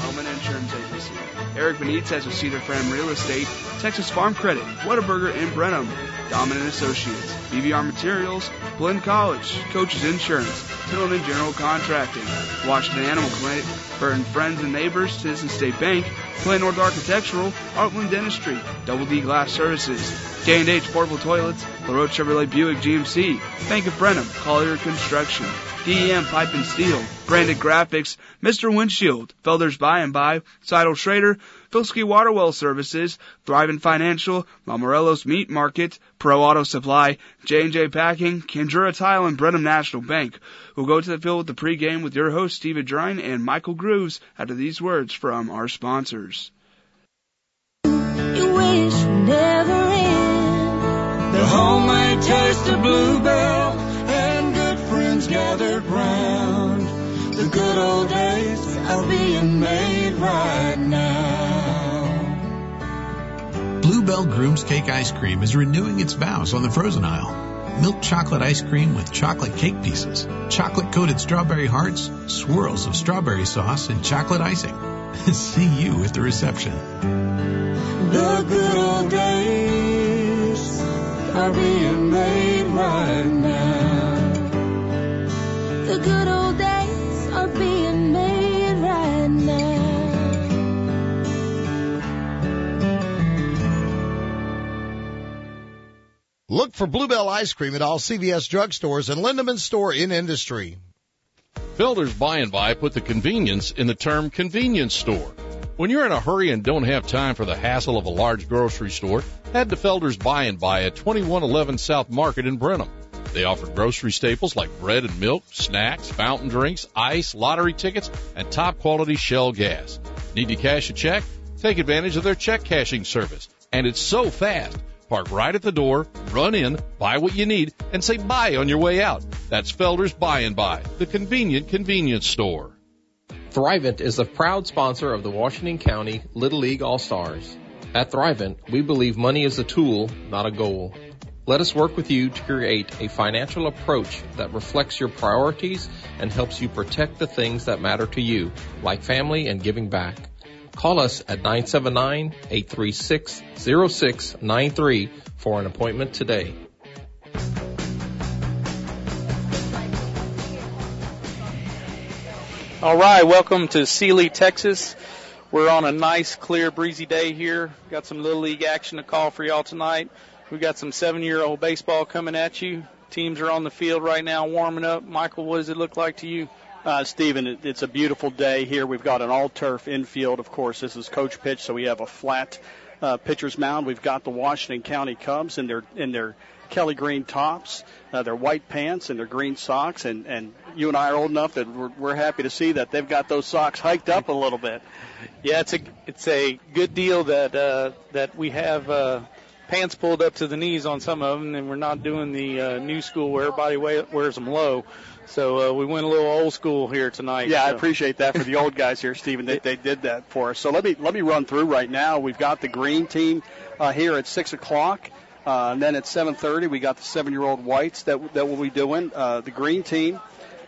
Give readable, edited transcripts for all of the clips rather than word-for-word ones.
Home and Insurance Agency. Eric Benitez with Cedar Frame Real Estate, Texas Farm Credit, Whataburger in Brenham, Dominant Associates, BVR Materials, Blinn College, Coaches Insurance, Tillman General Contracting, Washington Animal Clinic, Burton Friends and Neighbors, Citizen State Bank, Clay North Architectural, Artland Dentistry, Double D Glass Services, J&H Portable Toilets, LaRoche Chevrolet Buick GMC, Bank of Brenham, Collier Construction, DEM Pipe and Steel, Branded Graphics, Mr. Windshield, Felder's By and By, Seidel Schrader, Filski Waterwell Services, Thriving Financial, Mamarello's Meat Market, Pro Auto Supply, J&J Packing, Kendura Tile, and Brenham National Bank. We'll go to the field with the pregame with your hosts Steve Adrine and Michael Grooves after these words from our sponsors. You wish never end. The homemade taste of Bluebell and good friends gathered round. The good old days are being made right now. Bluebell Groom's Cake Ice Cream is renewing its vows on the frozen aisle. Milk chocolate ice cream with chocolate cake pieces, chocolate-coated strawberry hearts, swirls of strawberry sauce, and chocolate icing. See you at the reception. The good old days are being made right now. The good old days are being made right now. Look for Bluebell Ice Cream at all CVS drugstores and Lindemann Store in Industry. Felder's By and By put the convenience in the term convenience store. When you're in a hurry and don't have time for the hassle of a large grocery store, head to Felder's By and By at 2111 South Market in Brenham. They offer grocery staples like bread and milk, snacks, fountain drinks, ice, lottery tickets, and top-quality Shell gas. Need to cash a check? Take advantage of their check cashing service. And it's so fast. Park right at the door, run in, buy what you need, and say bye on your way out. That's Felder's By and By, the convenient convenience store. Thrivent is a proud sponsor of the Washington County Little League All-Stars. At Thrivent, we believe money is a tool, not a goal. Let us work with you to create a financial approach that reflects your priorities and helps you protect the things that matter to you, like family and giving back. Call us at 979-836-0693 for an appointment today. All right, welcome to Sealy, Texas. We're on a nice, clear, breezy day here. Got some Little League action to call for y'all tonight. We got some 7-year-old baseball coming at you. Teams are on the field right now warming up. Michael, what does it look like to you? Stephen, it's a beautiful day here. We've got an all-turf infield. Of course, this is coach pitch, so we have a flat pitcher's mound. We've got the Washington County Cubs in their Kelly green tops, their white pants, and their green socks. And you and I are old enough that we're happy to see that they've got those socks hiked up a little bit. Yeah, it's a good deal that we have pants pulled up to the knees on some of them, and we're not doing the new school where everybody wears them low. So we went a little old school here tonight. Yeah, so. I appreciate that for the old guys here, Stephen. They did that for us. So let me run through right now. We've got the green team here at 6 o'clock. And then at 7:30, we got the 7-year-old whites that we'll be doing. The green team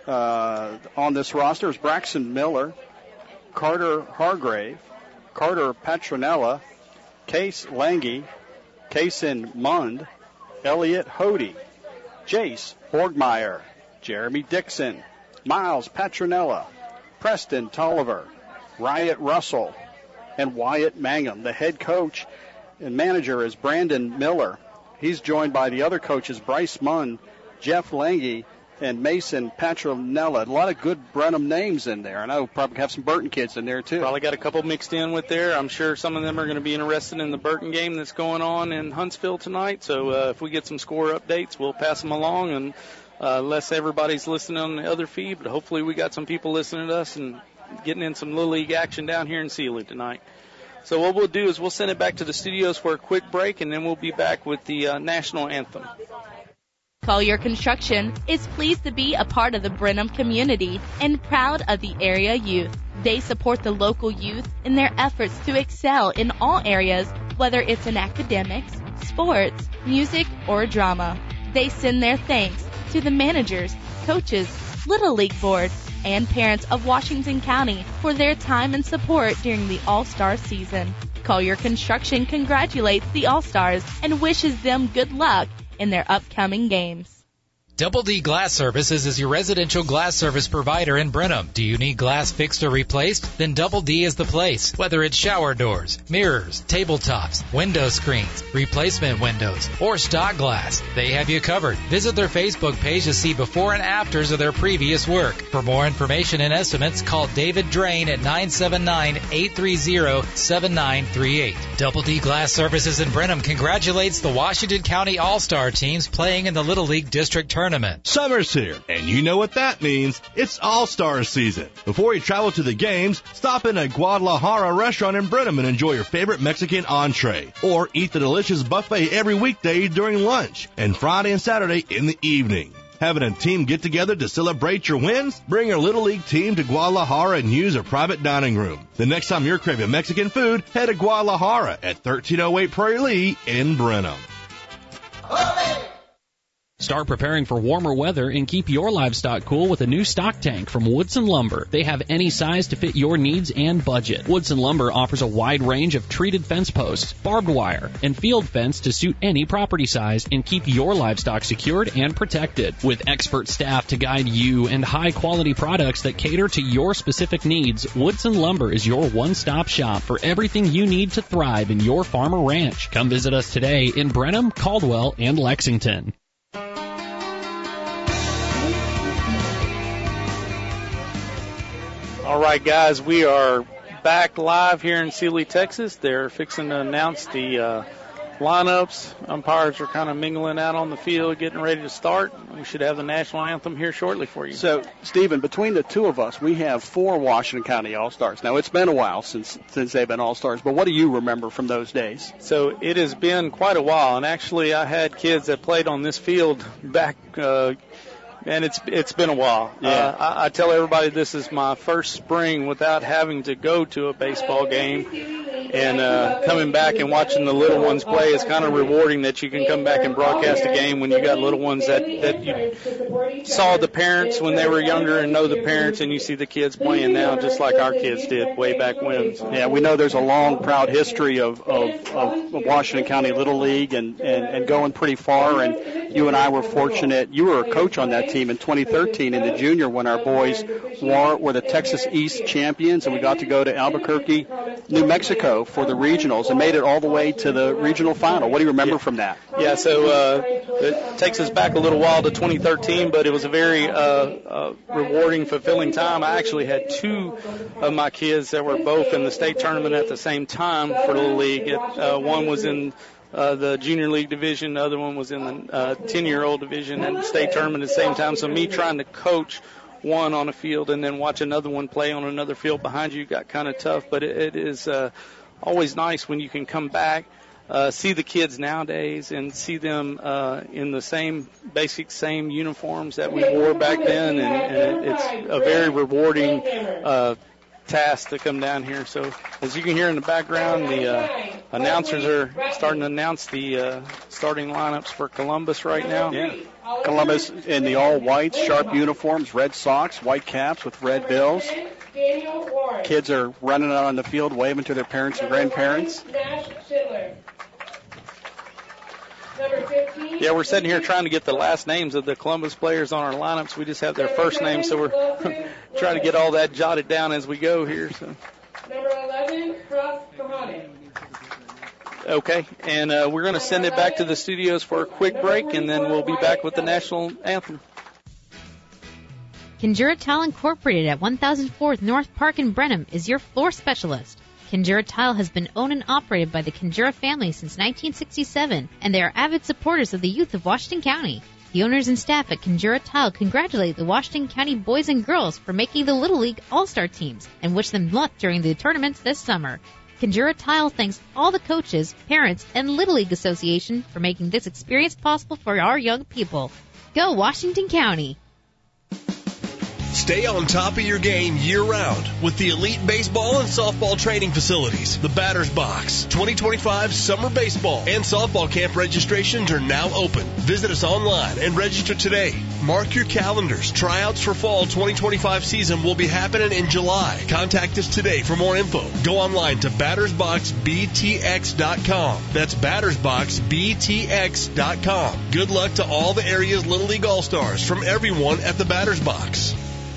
on this roster is Braxton Miller, Carter Hargrave, Carter Petronella, Case Lange, Kaysen Mund, Elliot Hody, Jace Borgmeyer, Jeremy Dixon, Miles Petronella, Preston Tolliver, Riot Russell, and Wyatt Mangum. The head coach and manager is Brandon Miller. He's joined by the other coaches, Bryce Munn, Jeff Lange, and Mason Petronella. A lot of good Brenham names in there. And I will probably have some Burton kids in there, too. Probably got a couple mixed in with there. I'm sure some of them are going to be interested in the Burton game that's going on in Huntsville tonight. So if we get some score updates, we'll pass them along. And unless everybody's listening on the other feed, but hopefully we got some people listening to us and getting in some Little League action down here in Sealy tonight. So what we'll do is we'll send it back to the studios for a quick break, and then we'll be back with the national anthem. Collier Construction is pleased to be a part of the Brenham community and proud of the area youth. They support the local youth in their efforts to excel in all areas, whether it's in academics, sports, music, or drama. They send their thanks to the managers, coaches, Little League Board, and parents of Washington County for their time and support during the All-Star season. Collier Construction congratulates the All-Stars and wishes them good luck in their upcoming games. Double D Glass Services is your residential glass service provider in Brenham. Do you need glass fixed or replaced? Then Double D is the place. Whether it's shower doors, mirrors, tabletops, window screens, replacement windows, or stock glass, they have you covered. Visit their Facebook page to see before and afters of their previous work. For more information and estimates, call David Drain at 979-830-7938. Double D Glass Services in Brenham congratulates the Washington County All-Star teams playing in the Little League District Tournament. Summer's here, and you know what that means. It's All-Star season. Before you travel to the games, stop in at Guadalajara restaurant in Brenham and enjoy your favorite Mexican entree. Or eat the delicious buffet every weekday during lunch, and Friday and Saturday in the evening. Having a team get-together to celebrate your wins? Bring your Little League team to Guadalajara and use a private dining room. The next time you're craving Mexican food, head to Guadalajara at 1308 Prairie Lee in Brenham. Start preparing for warmer weather and keep your livestock cool with a new stock tank from Woodson Lumber. They have any size to fit your needs and budget. Woodson Lumber offers a wide range of treated fence posts, barbed wire, and field fence to suit any property size and keep your livestock secured and protected. With expert staff to guide you and high-quality products that cater to your specific needs, Woodson Lumber is your one-stop shop for everything you need to thrive in your farm or ranch. Come visit us today in Brenham, Caldwell, and Lexington. All right, guys, we are back live here in Sealy, Texas. They're fixing to announce the lineups. Umpires are kind of mingling out on the field, getting ready to start. We should have the national anthem here shortly for you. So, Stephen, between the two of us, we have 4 Washington County All-Stars. Now, it's been a while since they've been All-Stars, but what do you remember from those days? So it has been quite a while, and actually I had kids that played on this field back and it's been a while. Yeah. I tell everybody this is my first spring without having to go to a baseball game. And coming back and watching the little ones play is kind of rewarding that you can come back and broadcast a game when you got little ones that you saw the parents when they were younger and know the parents, and you see the kids playing now just like our kids did way back when. Yeah, we know there's a long, proud history of Washington County Little League and going pretty far. And you and I were fortunate. You were a coach on that team in 2013 in the junior when our boys were the Texas East champions, and we got to go to Albuquerque, New Mexico for the regionals and made it all the way to the regional final. What do you remember from that? Yeah, so it takes us back a little while to 2013, but it was a very rewarding, fulfilling time. I actually had 2 of my kids that were both in the state tournament at the same time for Little League. One was in the junior league division, the other one was in the 10-year-old division at the state tournament at the same time. So me trying to coach one on a field and then watch another one play on another field behind you got kind of tough, but it is always nice when you can come back, see the kids nowadays and see them in the same uniforms that we wore back then, and it's a very rewarding task to come down here. So as you can hear in the background, the announcers are starting to announce the starting lineups for Columbus right now. Yeah. Columbus in the all-white, sharp uniforms, red socks, white caps with red bills. Kids are running out on the field waving to their parents and grandparents. Yeah, we're sitting here trying to get the last names of the Columbus players on our lineups. We just have their first names, so we're trying to get all that jotted down as we go here. So. Number 11, Cross Kahane. Okay, and we're going to send it back to the studios for a quick break, and then we'll be back with the national anthem. Kinjura Tile Incorporated at 1004th North Park in Brenham is your floor specialist. Kinjura Tile has been owned and operated by the Kinjura family since 1967, and they are avid supporters of the youth of Washington County. The owners and staff at Kinjura Tile congratulate the Washington County boys and girls for making the Little League All-Star teams and wish them luck during the tournaments this summer. Kinjura Tile thanks all the coaches, parents, and Little League Association for making this experience possible for our young people. Go Washington County! Stay on top of your game year-round with the elite baseball and softball training facilities. The Batter's Box. 2025 Summer Baseball and Softball Camp registrations are now open. Visit us online and register today. Mark your calendars. Tryouts for fall 2025 season will be happening in July. Contact us today for more info. Go online to battersboxbtx.com. That's battersboxbtx.com. Good luck to all the area's Little League All-Stars from everyone at the Batter's Box.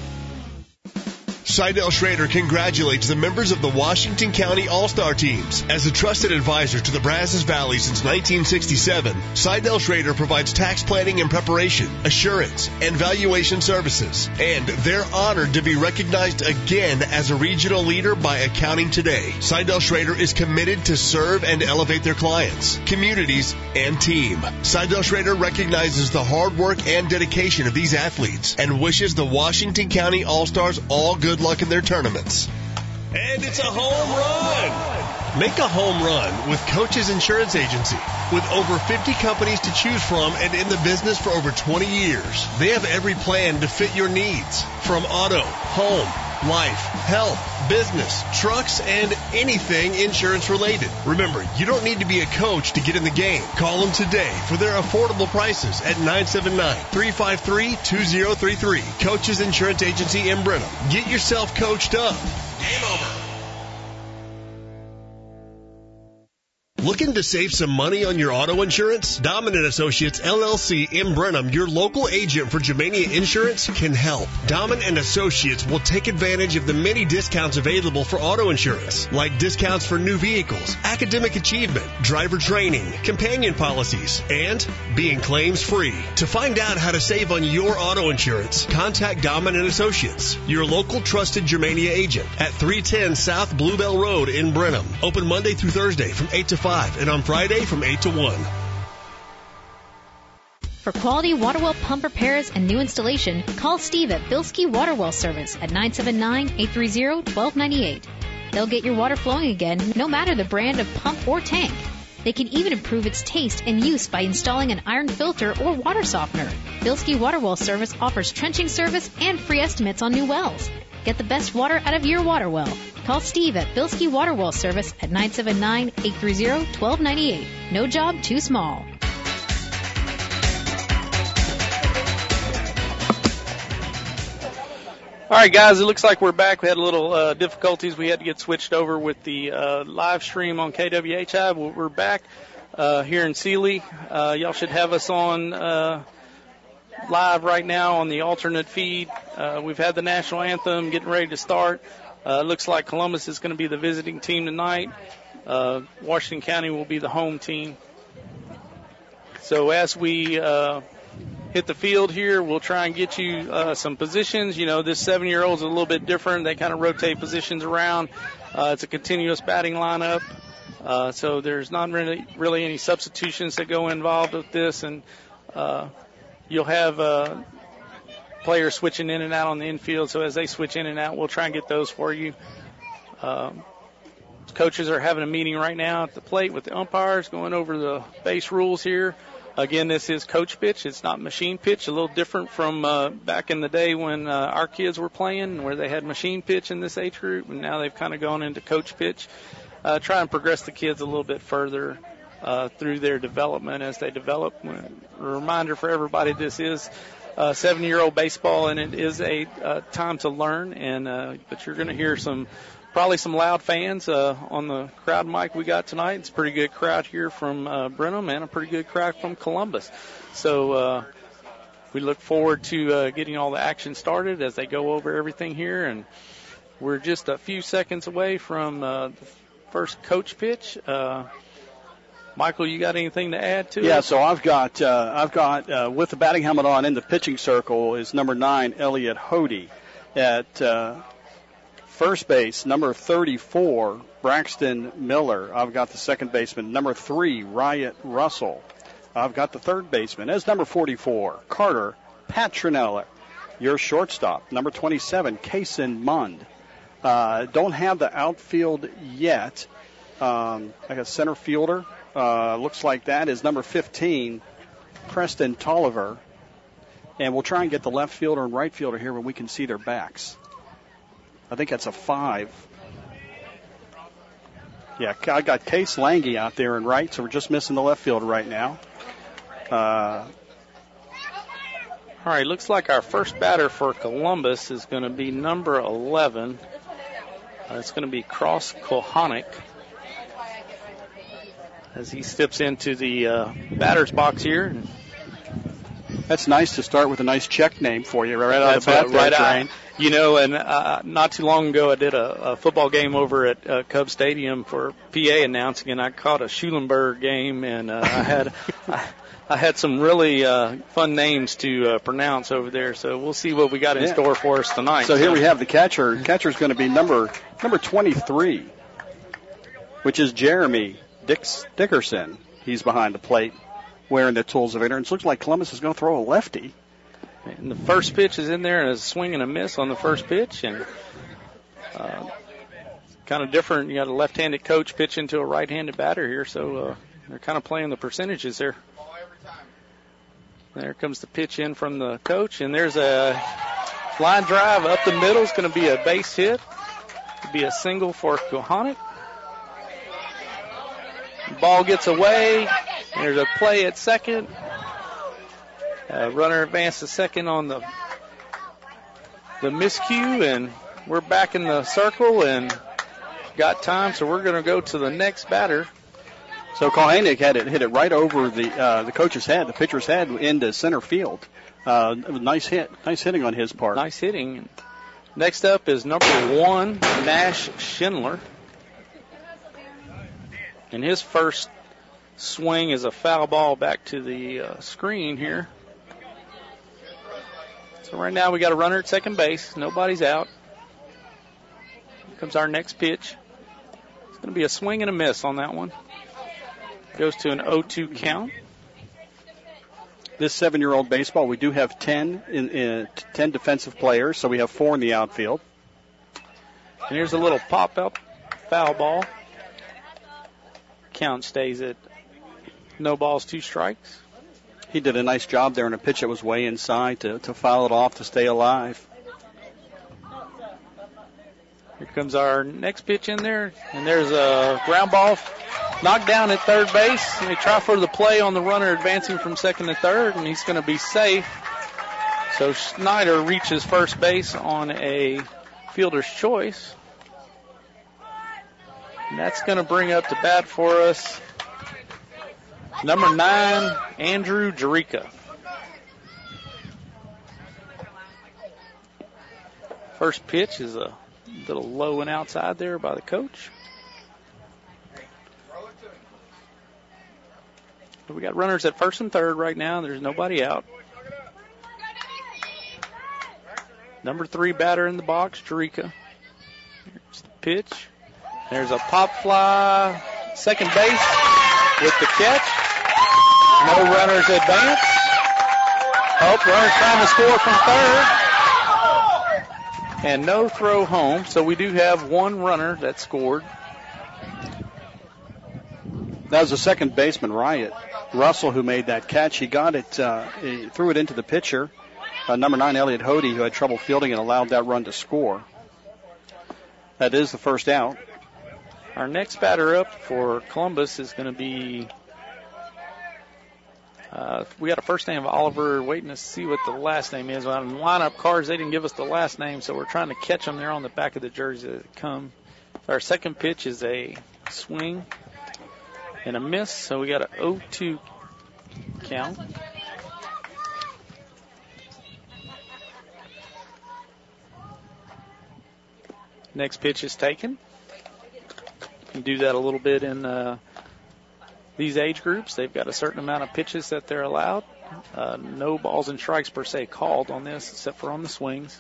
Seidel Schrader congratulates the members of the Washington County All-Star teams. As a trusted advisor to the Brazos Valley since 1967, Seidel Schrader provides tax planning and preparation, assurance, and valuation services. And they're honored to be recognized again as a regional leader by Accounting Today. Seidel Schrader is committed to serve and elevate their clients, communities, and team. Seidel Schrader recognizes the hard work and dedication of these athletes and wishes the Washington County All-Stars all good luck in their tournaments. And it's a home run! Make a home run with Coach's Insurance Agency. With over 50 companies to choose from and in the business for over 20 years, they have every plan to fit your needs. From auto, home, life, health, business, trucks, and anything insurance related. Remember, you don't need to be a coach to get in the game. Call them today for their affordable prices at 979-353-2033. Coach's Insurance Agency in Brenham. Get yourself coached up. Game over. Looking to save some money on your auto insurance? Domin & Associates, LLC in Brenham, your local agent for Germania Insurance, can help. Domin & Associates will take advantage of the many discounts available for auto insurance, like discounts for new vehicles, academic achievement, driver training, companion policies, and being claims free. To find out how to save on your auto insurance, contact Domin & Associates, your local trusted Germania agent at 310 South Bluebell Road in Brenham. Open Monday through Thursday from 8 to 5. And on Friday from 8 to 1. For quality water well pump repairs and new installation, call Steve at Bilski Water Well Service at 979-830-1298. They'll get your water flowing again, no matter the brand of pump or tank. They can even improve its taste and use by installing an iron filter or water softener. Bilski Water Well Service offers trenching service and free estimates on new wells. Get the best water out of your water well. Call Steve at Bilski Water Well Service at 979-830-1298. No job too small. All right, guys, it looks like we're back. We had a little difficulties. We had to get switched over with the live stream on KWHI. We're back here in Sealy. Y'all should have us on live right now on the alternate feed. We've had the national anthem getting ready to start. Looks like Columbus is going to be the visiting team tonight. Washington County will be the home team. So as we hit the field here, we'll try and get you some positions. You know, this 7-year-old is a little bit different. They kind of rotate positions around. It's a continuous batting lineup. So there's not really any substitutions that go involved with this. And you'll have players switching in and out on the infield. So as they switch in and out, we'll try and get those for you. Coaches are having a meeting right now at the plate with the umpires, going over the base rules here. Again, this is coach pitch. It's not machine pitch. A little different from back in the day when our kids were playing, where they had machine pitch in this age group, and now they've kind of gone into coach pitch. Try and progress the kids a little bit further through their development as they develop. A reminder for everybody, this is 7-year-old baseball, and it is a time to learn. And but you're going to hear probably some loud fans on the crowd mic we got tonight. It's a pretty good crowd here from Brenham and a pretty good crowd from Columbus. So we look forward to getting all the action started as they go over everything here. And we're just a few seconds away from the first coach pitch. Michael, you got anything to add to it? Yeah, so I've got with the batting helmet on in the pitching circle is number 9, Elliot Hody. At first base, number 34, Braxton Miller. I've got the second baseman, number 3, Riot Russell. I've got the third baseman as number 44, Carter Patronella. Your shortstop, number 27, Kason Mund. Don't have the outfield yet. I got center fielder. Looks like that is number 15, Preston Tolliver. And we'll try and get the left fielder and right fielder here when we can see their backs. I think that's a 5. Yeah, I got Case Lange out there in right, so we're just missing the left fielder right now. All right, looks like our first batter for Columbus is going to be number 11. It's going to be Cross Kohanic as he steps into the batter's box here. That's nice to start with a nice check name for you right out of the bat. Right out. You know, and not too long ago I did a football game over at Cub Stadium for PA announcing, and I caught a Schulenberg game, and I had some really fun names to pronounce over there. So we'll see what we got in store for us tonight. So here we have the catcher. Catcher's going to be number 23, which is Jeremy Dickerson. He's behind the plate wearing the tools of ignorance. Looks like Columbus is going to throw a lefty. And the first pitch is in there, and a swing and a miss on the first pitch. And kind of different. You got a left-handed coach pitching to a right-handed batter here, so they're kind of playing the percentages there. There comes the pitch in from the coach, and there's a line drive up the middle. It's going to be a base hit. It'll be a single for Kohanic. Ball gets away. There's a play at second. Runner advanced to second on the miscue, and we're back in the circle and got time, so we're going to go to the next batter. So Kohanic hit it right over the coach's head, the pitcher's head, into center field. Nice hitting on his part. Nice hitting. Next up is number 1, Nash Schindler. And his first swing is a foul ball back to the screen here. So right now we got a runner at second base. Nobody's out. Here comes our next pitch. It's going to be a swing and a miss on that one. Goes to an 0-2 count. This 7-year-old baseball, we do have 10 defensive players, so we have 4 in the outfield. And here's a little pop-up foul ball. Count stays at no balls, 2 strikes. He did a nice job there in a pitch that was way inside to foul it off to stay alive. Here comes our next pitch in there, and there's a ground ball knocked down at third base. And they try for the play on the runner advancing from second to third, and he's going to be safe. So Snyder reaches first base on a fielder's choice. And that's going to bring up to bat for us number 9, Andrew Jerica. First pitch is a little low and outside there by the coach. We got runners at first and third right now. There's nobody out. Number 3 batter in the box, Jerica. Here's the pitch. There's a pop fly, second base with the catch. No runners advance. Runners trying to score from third. And no throw home, so we do have 1 runner that scored. That was the second baseman, Russell, who made that catch. He got it, he threw it into the pitcher, number 9, Elliot Hody, who had trouble fielding and allowed that run to score. That is the first out. Our next batter up for Columbus is going to be, we got a first name of Oliver, waiting to see what the last name is. On lineup cards, they didn't give us the last name, so we're trying to catch them there on the back of the jersey that come. Our second pitch is a swing and a miss, so we got an 0-2 count. Next pitch is taken. You do that a little bit in these age groups. They've got a certain amount of pitches that they're allowed. No balls and strikes per se called on this, except for on the swings.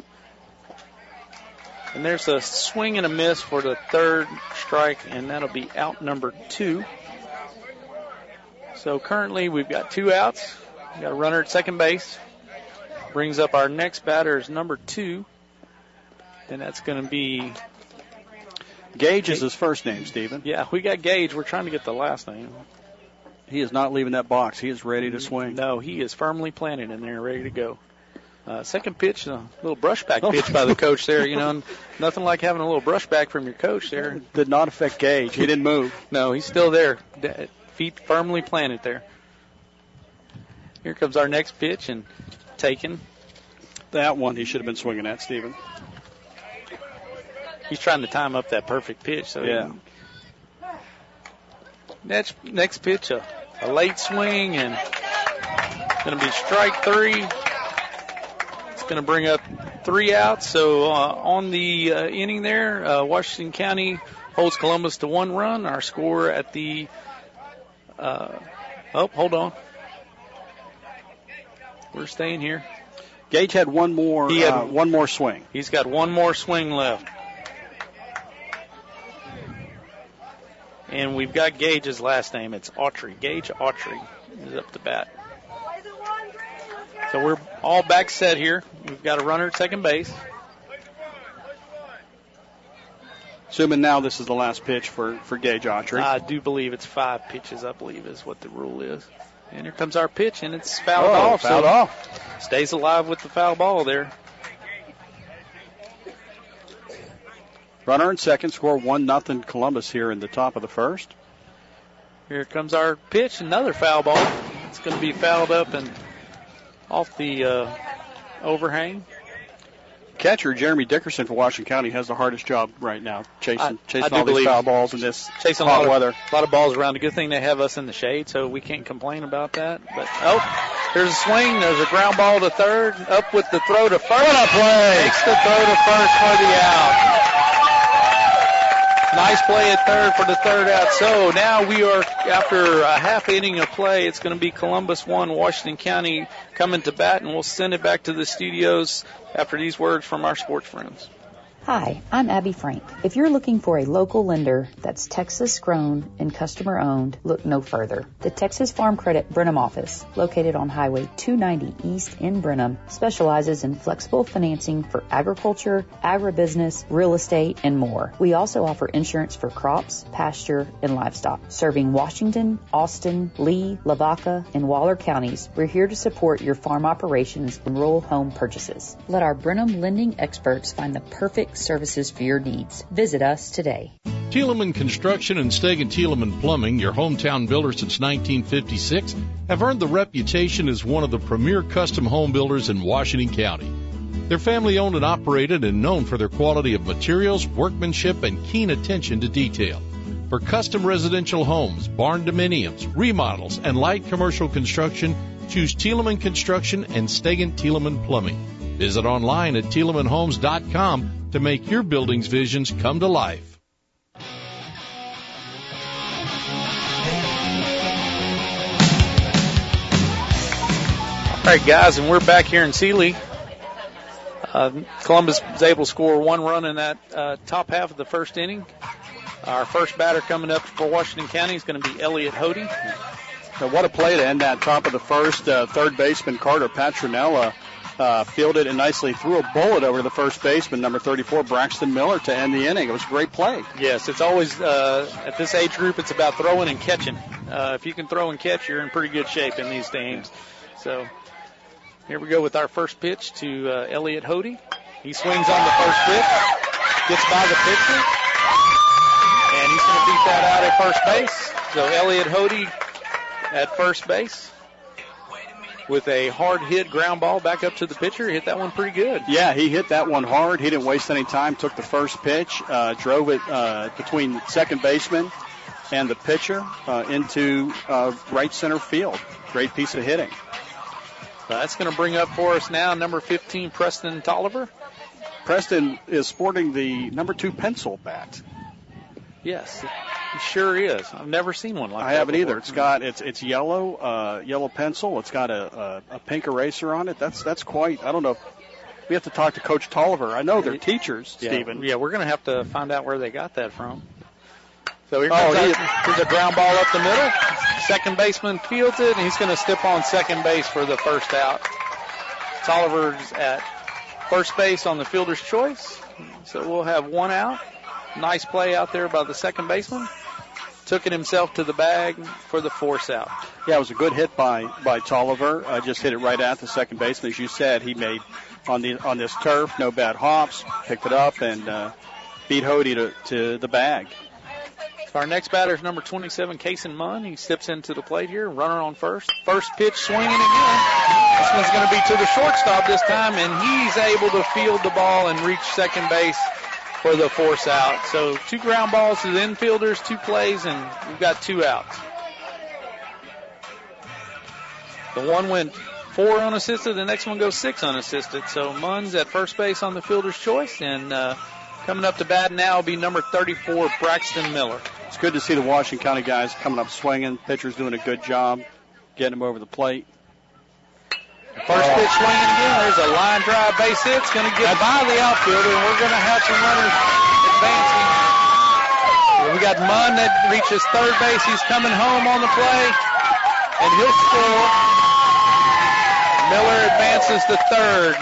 And there's a swing and a miss for the third strike, and that'll be out number 2. So currently we've got 2 outs. We've got a runner at second base. Brings up our next batter is number 2. And that's going to be Gage is his first name, Stephen. Yeah, we got Gage. We're trying to get the last name. He is not leaving that box. He is ready to swing. No, he is firmly planted in there, ready to go. Second pitch, a little brushback pitch by the coach there. And nothing like having a little brushback from your coach there. Did not affect Gage. He didn't move. No, he's still there. Feet firmly planted there. Here comes our next pitch and taken. That one he should have been swinging at, Stephen. He's trying to time up that perfect pitch. So yeah. Next pitch, a late swing, and going to be strike 3. It's going to bring up 3 outs. So on the inning there, Washington County holds Columbus to 1 run. Our score at the hold on. We're staying here. Gage had one more. He had one more swing. He's got one more swing left. And we've got Gage's last name. It's Autry. Gage Autry is up to bat. So we're all back set here. We've got a runner at second base. Assuming now this is the last pitch for Gage Autry. I do believe it's 5 pitches, I believe is what the rule is. And here comes our pitch, and it's fouled off. Fouled off. Stays alive with the foul ball there. Runner in second, score 1-0 Columbus here in the top of the first. Here comes our pitch, another foul ball. It's going to be fouled up and off the overhang. Catcher Jeremy Dickerson for Washington County has the hardest job right now, chasing I all these foul balls in this chasing hot weather. A lot of balls around. A good thing they have us in the shade, so we can't complain about that. But there's a swing. There's a ground ball to third. Up with the throw to first. What a play! Makes the throw to first for the out. Nice play at third for the third out. So now we are, after a half inning of play, it's going to be Columbus 1, Washington County coming to bat, and we'll send it back to the studios after these words from our sports friends. Hi, I'm Abby Frank. If you're looking for a local lender that's Texas grown and customer owned, look no further. The Texas Farm Credit Brenham office, located on Highway 290 East in Brenham, specializes in flexible financing for agriculture, agribusiness, real estate, and more. We also offer insurance for crops, pasture, and livestock. Serving Washington, Austin, Lee, Lavaca, and Waller counties, we're here to support your farm operations and rural home purchases. Let our Brenham lending experts find the perfect services for your needs. Visit us today. Thielemann Construction and Stegen Thielemann Plumbing, your hometown builder since 1956, have earned the reputation as one of the premier custom home builders in Washington County. They're family owned and operated and known for their quality of materials, workmanship, and keen attention to detail. For custom residential homes, barn dominiums, remodels, and light commercial construction, choose Thielemann Construction and Stegen Thielemann Plumbing. Visit online at ThielemanHomes.com to make your building's visions come to life. All right, guys, and we're back here in Sealy. Columbus was able to score 1 run in that top half of the first inning. Our first batter coming up for Washington County is going to be Elliot Hody. Now, what a play to end that top of the first. Third baseman Carter Patronella fielded and nicely threw a bullet over to the first baseman, number 34, Braxton Miller, to end the inning. It was a great play. Yes, it's always, at this age group, it's about throwing and catching. If you can throw and catch, you're in pretty good shape in these games. So here we go with our first pitch to Elliot Hody. He swings on the first pitch, gets by the pitcher, and he's going to beat that out at first base. So Elliot Hody at first base with a hard-hit ground ball back up to the pitcher. Hit that one pretty good. Yeah, he hit that one hard. He didn't waste any time. Took the first pitch, drove it between second baseman and the pitcher into right center field. Great piece of hitting. So that's going to bring up for us now number 15, Preston Tolliver. Preston is sporting the number 2 pencil bat. Yes, he sure is. I've never seen one like that. I haven't before. either. It's yellow, yellow pencil. It's got a pink eraser on it. That's quite. I don't know. We have to talk to Coach Tolliver. I know they're teachers, Stephen. Yeah, we're going to have to find out where they got that from. So here comes here's a ground ball up the middle. Second baseman fields it, and he's going to step on second base for the first out. Tolliver's at first base on the fielder's choice. So we'll have 1 out. Nice play out there by the second baseman. took it himself to the bag for the force out. Yeah, it was a good hit by Tolliver. Just hit it right at the second baseman. As you said, he made on this turf, no bad hops, picked it up and beat Hody to the bag. So our next batter is number 27, Kason Munn. He steps into the plate here, runner on first. First pitch swinging again. This one's going to be to the shortstop this time, and he's able to field the ball and reach second base for the force out. So 2 ground balls to the infielders, 2 plays, and we've got 2 outs. The one went 4 unassisted, the next one goes 6 unassisted. So Munn's at first base on the fielder's choice, and coming up to bat now will be number 34, Braxton Miller. It's good to see the Washington County guys coming up swinging. Pitcher's doing a good job getting them over the plate. First pitch swinging again. There's a line drive base hit. It's going to get by the outfielder, and we're going to have some runners advancing. We got Munn that reaches third base. He's coming home on the play, and he'll score. Miller advances to third.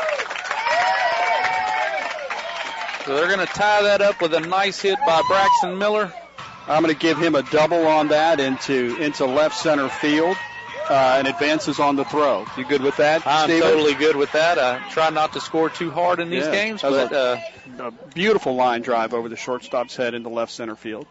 So they're going to tie that up with a nice hit by Braxton Miller. I'm going to give him a double on that into left center field and advances on the throw. You good with that, I'm Steven? totally good with that. I try not to score too hard in these games, but a beautiful line drive over the shortstop's head into left center field.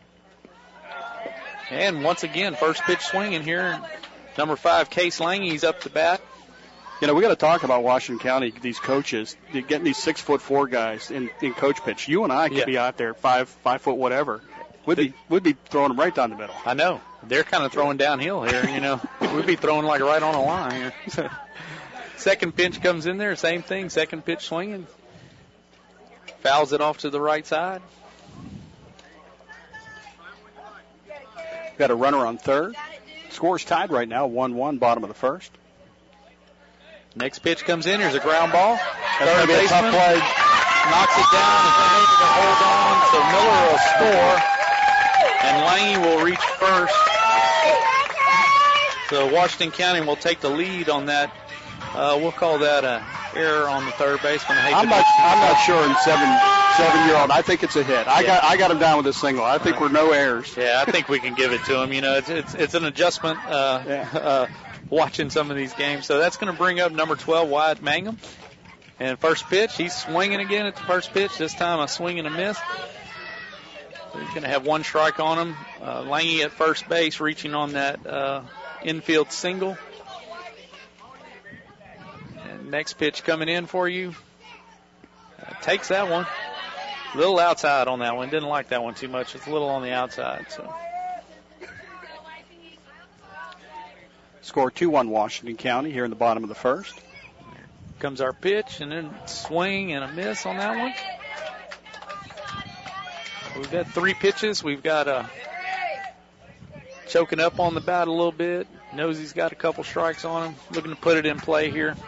And once again, first pitch swinging here. Number 5, Case Lange, he's up to bat. You know, we got to talk about Washington County, these coaches, getting these 6'4" guys in coach pitch. You and I could be out there 5 foot whatever. We'd be throwing them right down the middle. I know. They're kind of throwing downhill here, you know. We'd be throwing like right on a line here. Second pitch comes in there, same thing. Second pitch swinging. Fouls it off to the right side. Got a runner on third. Score's tied right now, 1-1, bottom of the first. Next pitch comes in. Here's a ground ball. That's going to be a tough play. Knocks it down. Is unable to hold on. So Miller will score. And Lange will reach first. So Washington County will take the lead on that. We'll call that an error on the third baseman. I'm not sure in seven-year-old. I think it's a hit. I got him down with a single. I think we're no errors. Yeah, I think we can give it to him. You know, it's an adjustment. Watching some of these games. So that's going to bring up number 12, Wyatt Mangum. And first pitch, he's swinging again at the first pitch. This time a swing and a miss. So he's going to have 1 strike on him. Lange at first base reaching on that infield single. And next pitch coming in for you. Takes that one. A little outside on that one. Didn't like that one too much. It's a little on the outside. So. Score 2-1 Washington County here in the bottom of the first. Comes our pitch, and then swing and a miss on that one. We've got 3 pitches. We've got choking up on the bat a little bit. Knows he's got a couple strikes on him. Looking to put it in play here.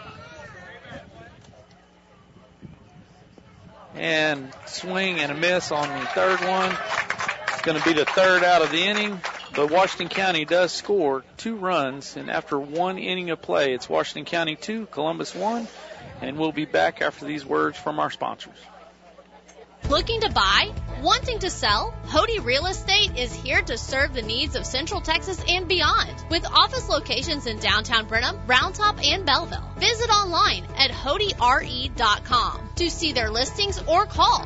And swing and a miss on the third one. It's going to be the third out of the inning. But Washington County does score 2 runs, and after 1 inning of play, it's Washington County 2, Columbus 1, and we'll be back after these words from our sponsors. Looking to buy? Wanting to sell? Hody Real Estate is here to serve the needs of Central Texas and beyond. With office locations in downtown Brenham, Round Top, and Belleville. Visit online at HodyRE.com to see their listings or call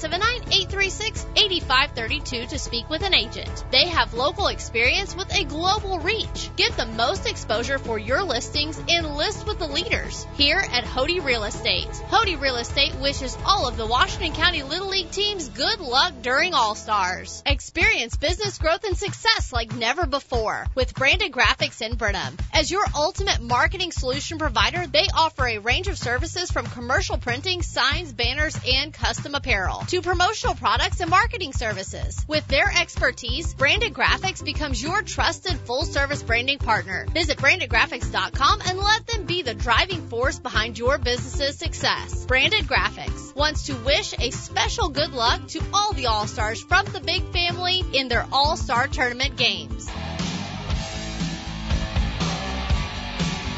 979-836-8532 to speak with an agent. They have local experience with a global reach. Get the most exposure for your listings and list with the leaders here at Hody Real Estate. Hody Real Estate wishes all of the Washington County Little League teams good luck during All-Stars. Experience business growth and success like never before with Branded Graphics in Brenham. As your ultimate marketing solution provider, they offer a range of services from commercial printing, signs, banners, and custom apparel to promotional products and marketing services. With their expertise, Branded Graphics becomes your trusted full-service branding partner. Visit brandedgraphics.com and let them be the driving force behind your business's success. Branded Graphics wants to wish a special good luck to all the All-Stars from the Big Family in their All-Star Tournament games.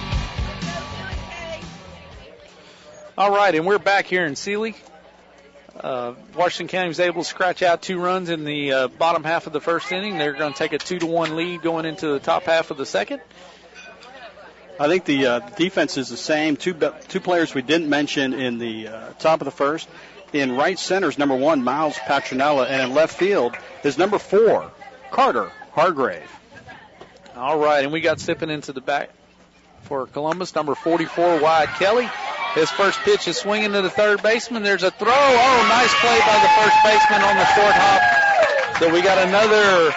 All right, and we're back here in Sealy. Washington County was able to scratch out 2 runs in the bottom half of the first inning. They're going to take a 2-1 lead going into the top half of the second. I think the defense is the same. Two players we didn't mention in the top of the first. In right center is number 1, Miles Patronella, and in left field is number 4, Carter Hargrave. All right, and we got stepping into the back for Columbus, number 44, Wyatt Kelly. His first pitch is swinging to the third baseman. There's a throw. Oh, nice play by the first baseman on the short hop. So we got another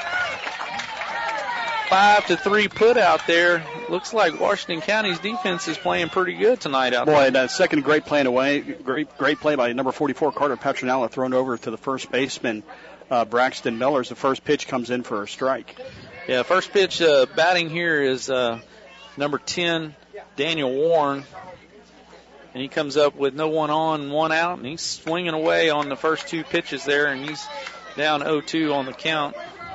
5-3 put out there. Looks like Washington County's defense is playing pretty good tonight out there. Boy, that second great play away. Great play by number 44, Carter Patronella, thrown over to the first baseman, Braxton Millers. The first pitch comes in for a strike. Yeah, first pitch batting here is number 10, Daniel Warren. And he comes up with no one on, 1 out, and he's swinging away on the first 2 pitches there, and he's down 0-2 on the count.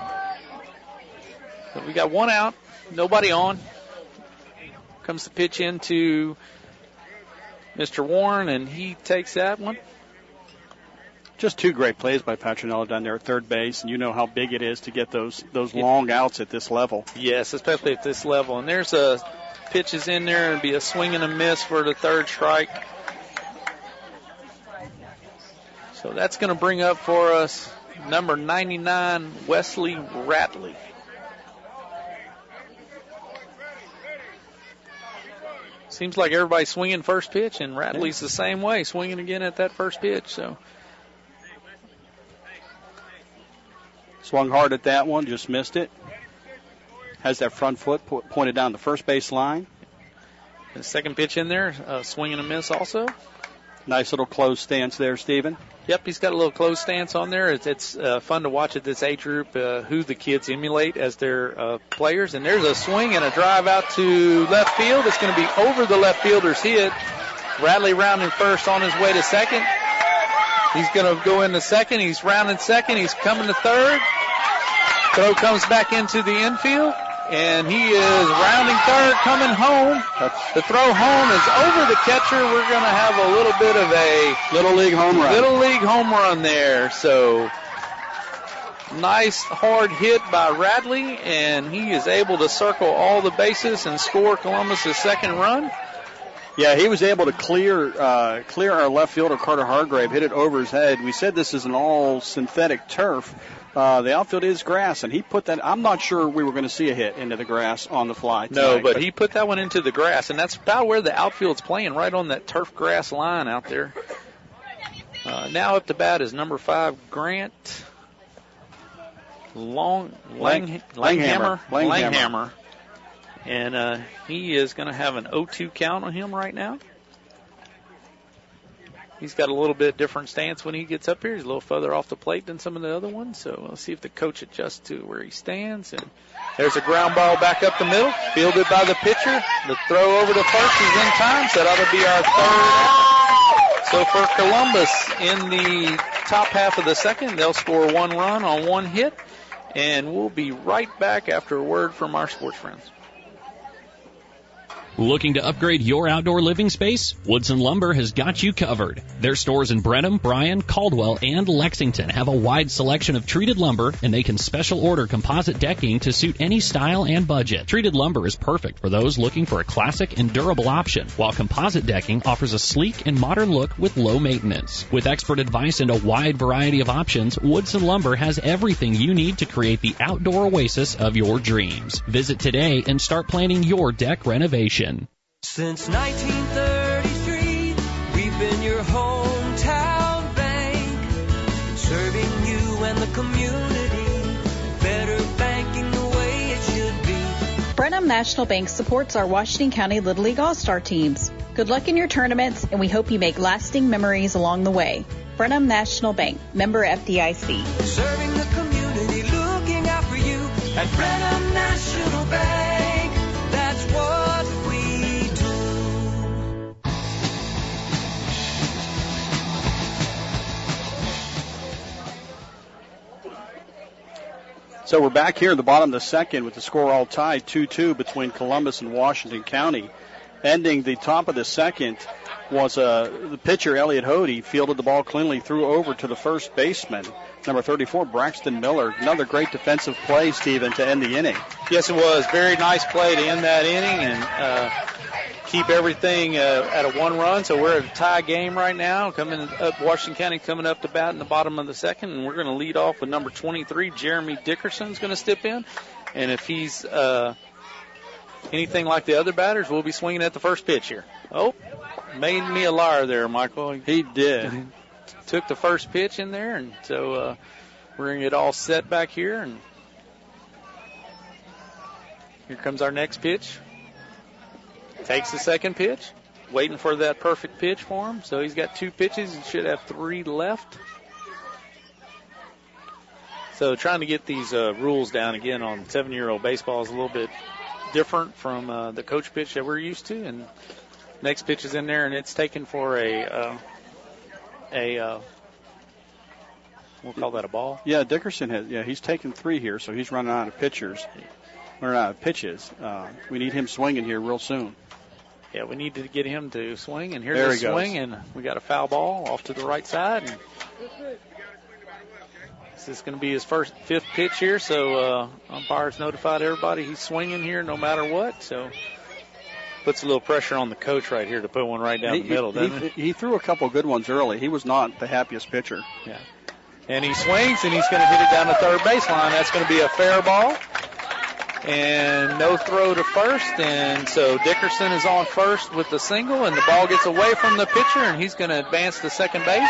So we got 1 out, nobody on. Comes the pitch into Mr. Warren, and he takes that one. Just 2 great plays by Patronella down there at third base, and you know how big it is to get those long outs at this level. Yes, especially at this level. And there's a pitches in there and be a swing and a miss for the third strike. So that's going to bring up for us number 99, Wesley Ratley. Seems like everybody's swinging first pitch, and Ratley's the same way, swinging again at that first pitch. So swung hard at that one, just missed it. Has that front foot pointed down the first base line. The second pitch in there, swing and a miss also. Nice little closed stance there, Stephen. Yep, he's got a little closed stance on there. It's fun to watch at this age group who the kids emulate as their players. And there's a swing and a drive out to left field. It's going to be over the left fielder's head. Radley rounding first on his way to second. He's going to go into second. He's rounding second. He's coming to third. Throw comes back into the infield. And he is rounding third, coming home. The throw home is over the catcher. We're going to have a little bit of a Little League home run there. So nice hard hit by Radley, and he is able to circle all the bases and score Columbus' second run. Yeah, he was able to clear our left fielder, Carter Hargrave, hit it over his head. We said this is an all synthetic turf. The outfield is grass, and he put that. I'm not sure we were going to see a hit into the grass on the fly tonight. No, but he put that one into the grass, and that's about where the outfield's playing, right on that turf grass line out there. Now up to bat is number 5, Grant Langhammer. And he is going to have an 0-2 count on him right now. He's got a little bit different stance when he gets up here. He's a little further off the plate than some of the other ones. So we'll see if the coach adjusts to where he stands. And there's a ground ball back up the middle, fielded by the pitcher. The throw over to first is in time, so that'll be our third. So for Columbus, in the top half of the second, they'll score 1 run on 1 hit. And we'll be right back after a word from our sports friends. Looking to upgrade your outdoor living space? Woodson Lumber has got you covered. Their stores in Brenham, Bryan, Caldwell, and Lexington have a wide selection of treated lumber, and they can special order composite decking to suit any style and budget. Treated lumber is perfect for those looking for a classic and durable option, while composite decking offers a sleek and modern look with low maintenance. With expert advice and a wide variety of options, Woodson Lumber has everything you need to create the outdoor oasis of your dreams. Visit today and start planning your deck renovation. Since 1933, we've been your hometown bank, serving you and the community, better banking the way it should be. Brenham National Bank supports our Washington County Little League All-Star teams. Good luck in your tournaments, and we hope you make lasting memories along the way. Brenham National Bank, member FDIC. Serving the community, looking out for you at Brenham National Bank. That's what we do. So we're back here at the bottom of the second with the score all tied 2-2 between Columbus and Washington County. Ending the top of the second, was the pitcher, Elliot Hody, fielded the ball cleanly, threw over to the first baseman, number 34, Braxton Miller. Another great defensive play, Stephen, to end the inning. Yes, it was. Very nice play to end that inning and keep everything at a 1 run. So we're at a tie game right now. Coming up, Washington County coming up to bat in the bottom of the second, and we're going to lead off with number 23, Jeremy Dickerson is going to step in. And if he's anything like the other batters, we'll be swinging at the first pitch here. Oh, made me a liar there, Michael. He did. Took the first pitch in there, and so we're going to get all set back here. And here comes our next pitch. Takes the second pitch. Waiting for that perfect pitch for him. So he's got 2 pitches. He should have 3 left. So trying to get these rules down again on 7-year-old baseball is a little bit different from the coach pitch that we're used to. And next pitch is in there, and it's taken for a we'll call that a ball. Yeah, Dickerson he's taken 3 here, so he's running out of pitches. Running out of pitches. We need him swinging here real soon. Yeah, we need to get him to swing, and here's the swing, and we got a foul ball off to the right side. And this is going to be his 5th pitch here, so umpires notified everybody he's swinging here no matter what. So puts a little pressure on the coach right here to put one right down the middle, doesn't it? He threw a couple good ones early. He was not the happiest pitcher. Yeah. And he swings, and he's going to hit it down the third baseline. That's going to be a fair ball. And no throw to first, and so Dickerson is on first with the single, and the ball gets away from the pitcher, and he's going to advance to second base.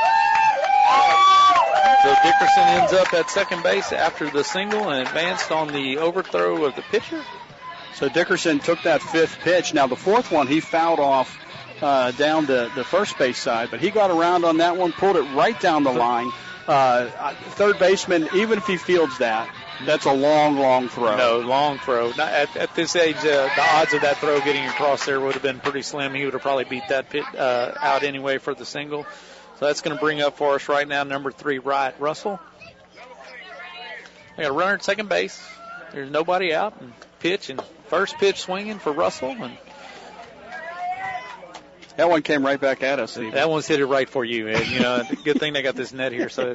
So Dickerson ends up at second base after the single and advanced on the overthrow of the pitcher. So Dickerson took that 5th pitch. Now the 4th one, he fouled off down the first base side, but he got around on that one, pulled it right down the line. Third baseman, even if he fields that, that's a long, long throw. No, long throw. At this age, the odds of that throw getting across there would have been pretty slim. He would have probably beat that pit out anyway for the single. So that's going to bring up for us right now number 3, Riot Russell. We got a runner at second base. There's nobody out. And pitch, and first pitch swinging for Russell. And that one came right back at us, Steve. That one's hit it right for you. And, good thing they got this net here. So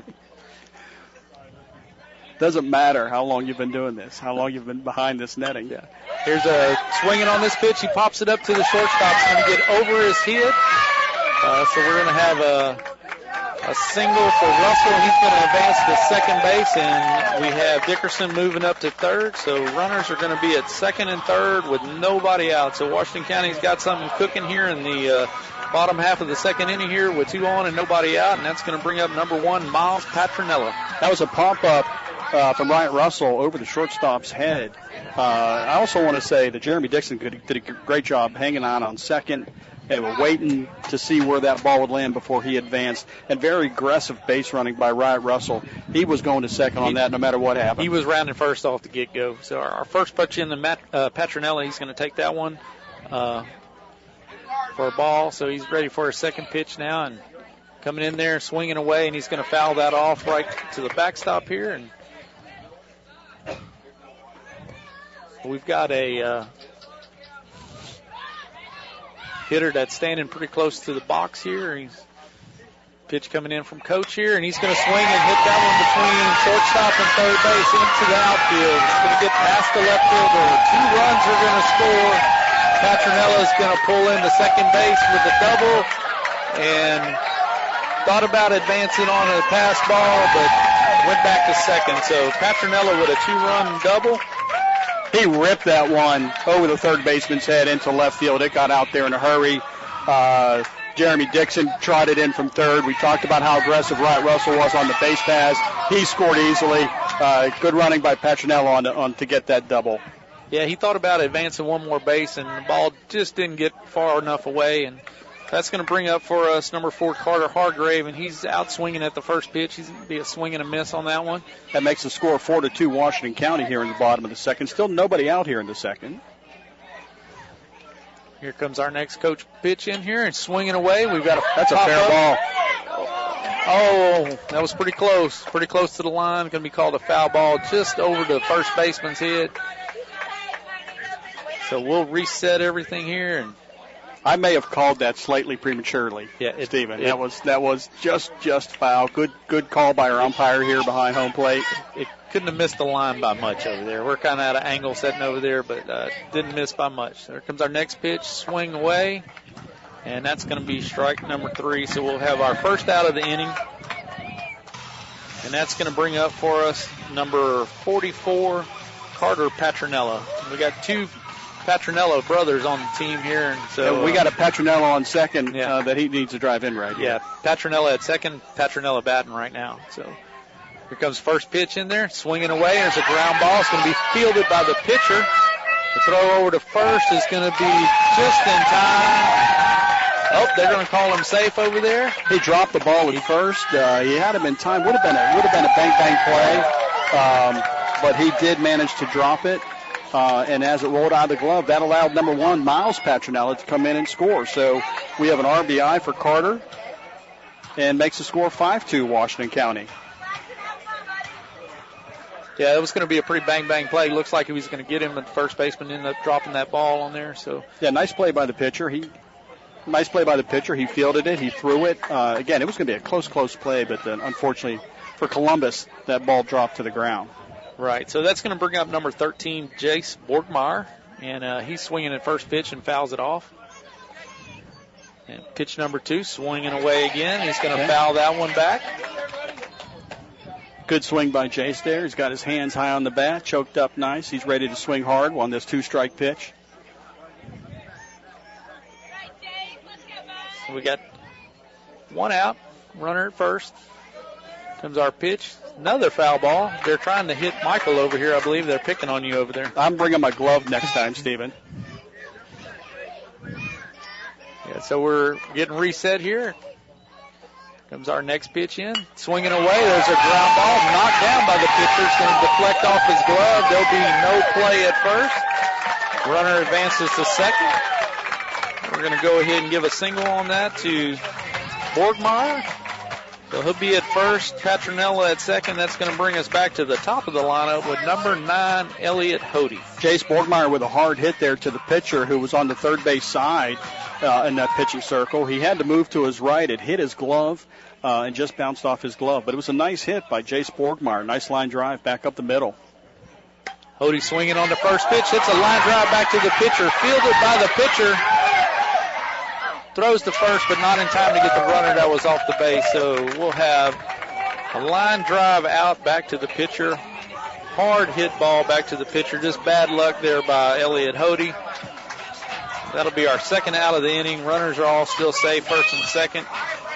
doesn't matter how long you've been doing this, how long you've been behind this netting. Yeah. Here's a swinging on this pitch. He pops it up to the shortstop. He's going to get over his head. So we're going to have a single for Russell. He's going to advance to second base, and we have Dickerson moving up to third. So runners are going to be at second and third with nobody out. So Washington County's got something cooking here in the bottom half of the second inning here with 2 on and nobody out, and that's going to bring up number 1, Miles Patronella. That was a pop-up from Riot Russell over the shortstop's head. I also want to say that Jeremy Dixon did a great job hanging on second. They were waiting to see where that ball would land before he advanced. And very aggressive base running by Riot Russell. He was going to second on that no matter what happened. He was rounding first off the get-go. So our first pitch in the Patronella, he's going to take that one for a ball. So he's ready for his second pitch now. And coming in there, swinging away, and he's going to foul that off right to the backstop here. And we've got a hitter that's standing pretty close to the box here. He's pitch coming in from coach here, and he's going to swing and hit that one between shortstop and third base into the outfield. It's going to get past the left fielder. 2 runs are going to score. Patronella's going to pull into second base with a double, and thought about advancing on a pass ball, but went back to second. So Patronella with a 2-run double. He ripped that one over the third baseman's head into left field. It got out there in a hurry. Jeremy Dixon tried it in from third. We talked about how aggressive Riot Russell was on the base pass. He scored easily. Good running by Patronella on to get that double. Yeah, he thought about advancing one more base, and the ball just didn't get far enough away. And that's going to bring up for us number 4, Carter Hargrave, and he's out swinging at the first pitch. He's going to be a swing and a miss on that one. That makes the score 4-2 Washington County here in the bottom of the second. Still nobody out here in the second. Here comes our next coach pitch in here and swinging away. We've got that's a fair ball. Oh, that was pretty close. Pretty close to the line. Going to be called a foul ball just over the first baseman's head. So we'll reset everything here, and I may have called that slightly prematurely, Stephen. That was just foul. Good call by our umpire here behind home plate. It couldn't have missed the line by much over there. We're kind of out of angle setting over there, but didn't miss by much. There comes our next pitch, swing away, and that's going to be strike number 3. So we'll have our first out of the inning, and that's going to bring up for us number 44, Carter Patronello. We got 2 Patronello brothers on the team here, and so we got a Patronello on second that he needs to drive in right here. Yeah, Patronello at second, Patronello batting right now. So here comes first pitch in there, swinging away. There's a ground ball. It's going to be fielded by the pitcher. The throw over to first is going to be just in time. Oh, they're going to call him safe over there. He dropped the ball at first. He had him in time. Would have been a bang play, but he did manage to drop it. And as it rolled out of the glove, that allowed number 1, Miles Patronello, to come in and score. So we have an RBI for Carter and makes the score 5-2 Washington County. Yeah, it was going to be a pretty bang play. Looks like he was going to get him, but the first baseman ended up dropping that ball on there. So yeah, nice play by the pitcher. He fielded it. He threw it. Again, it was going to be a close play, but unfortunately for Columbus, that ball dropped to the ground. Right, so that's going to bring up number 13, Jace Borgmeyer, and he's swinging at first pitch and fouls it off. And pitch number 2, swinging away again. He's going to foul that one back. Good swing by Jace there. He's got his hands high on the bat, choked up nice. He's ready to swing hard on this 2-strike pitch. So we got 1 out, runner at first. Comes our pitch. Another foul ball. They're trying to hit Michael over here, I believe. They're picking on you over there. I'm bringing my glove next time, Stephen. Yeah, so we're getting reset here. Comes our next pitch in. Swinging away. There's a ground ball knocked down by the pitcher. It's going to deflect off his glove. There'll be no play at first. Runner advances to second. We're going to go ahead and give a single on that to Borgmeyer. So he'll be at first, Patronello at second. That's going to bring us back to the top of the lineup with number 9, Elliot Hody. Jace Borgmeyer with a hard hit there to the pitcher who was on the third base side in that pitching circle. He had to move to his right. It hit his glove and just bounced off his glove. But it was a nice hit by Jace Borgmeyer. Nice line drive back up the middle. Hody swinging on the first pitch. Hits a line drive back to the pitcher. Fielded by the pitcher. Throws to first, but not in time to get the runner that was off the base. So we'll have a line drive out back to the pitcher. Hard hit ball back to the pitcher. Just bad luck there by Elliot Hody. That'll be our second out of the inning. Runners are all still safe, first and second.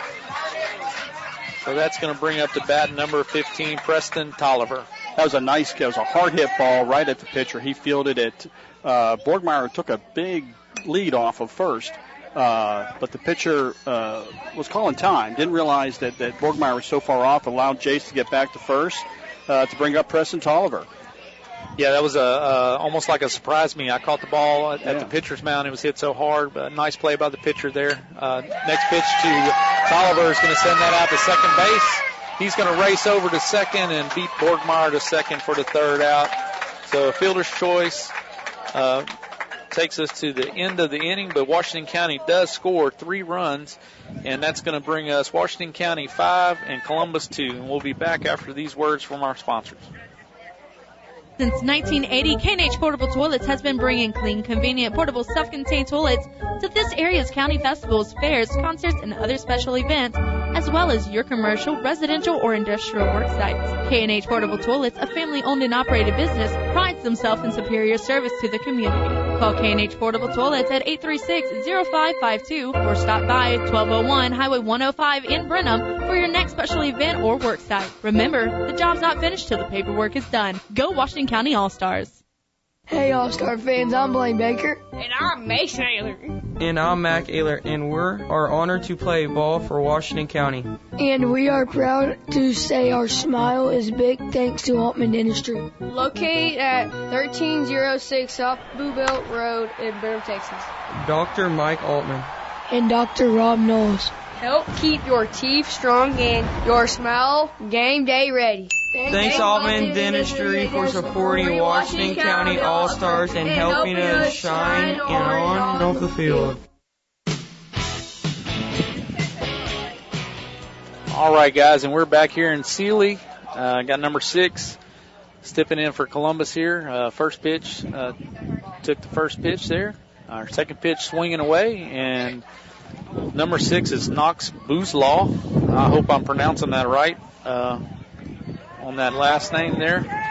So that's going to bring up to bat number 15, Preston Tolliver. That was a hard hit ball right at the pitcher. He fielded it. Borgmeyer took a big lead off of first. But the pitcher was calling time. Didn't realize that Borgmeyer was so far off, allowed Jace to get back to first to bring up Preston Tolliver. Yeah, that was almost like a surprise me. I caught the ball at the pitcher's mound. It was hit so hard, but nice play by the pitcher there. Next pitch to Tolliver is going to send that out to second base. He's going to race over to second and beat Borgmeyer to second for the third out. So fielder's choice. Takes us to the end of the inning, but Washington County does score 3 runs, and that's going to bring us Washington County 5 and Columbus 2. And we'll be back after these words from our sponsors. Since 1980, K&H Portable Toilets has been bringing clean, convenient, portable, self-contained toilets to this area's county festivals, fairs, concerts, and other special events, as well as your commercial, residential, or industrial work sites. K&H Portable Toilets, a family-owned and operated business, prides themselves in superior service to the community. Call K&H Portable Toilets at 836-0552 or stop by 1201 Highway 105 in Brenham for your next special event or work site. Remember, the job's not finished till the paperwork is done. Go Washington County All-Stars. Hey All-Star fans, I'm Blaine Baker. And I'm Mason Ayler. And I'm Mac Ayler, and we are honored to play ball for Washington County. And we are proud to say our smile is big thanks to Altman Dentistry. Located at 1306 South Blue Belt Road in Brenham, Texas. Dr. Mike Altman. And Dr. Rob Knowles. Help keep your teeth strong and your smile game day ready. Thanks Altman Dentistry for supporting Washington County All-Stars and helping us shine and on and off the field. All right, guys, and we're back here in Sealy. Got number 6 stepping in for Columbus here. First pitch, took the first pitch there. Our second pitch swinging away, and number 6 is Knox Boozlaw. I hope I'm pronouncing that right on that last name there.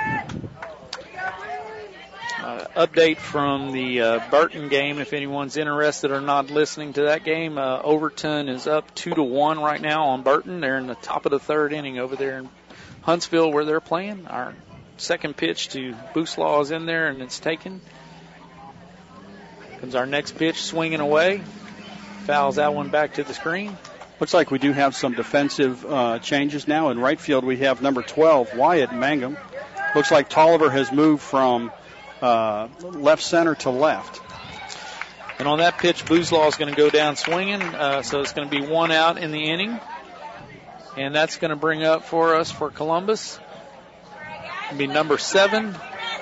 Update from the Burton game, if anyone's interested or not listening to that game. Overton is up 2-1 right now on Burton. They're in the top of the third inning over there in Huntsville where they're playing. Our second pitch to Boozlaw is in there, and it's taken. Comes our next pitch swinging away. Fouls that one back to the screen. Looks like we do have some defensive changes now. In right field, we have number 12, Wyatt Mangum. Looks like Tolliver has moved from left center to left. And on that pitch, Boozlaw is going to go down swinging, so it's going to be 1 out in the inning. And that's going to bring up for us for Columbus. It'll be number 7.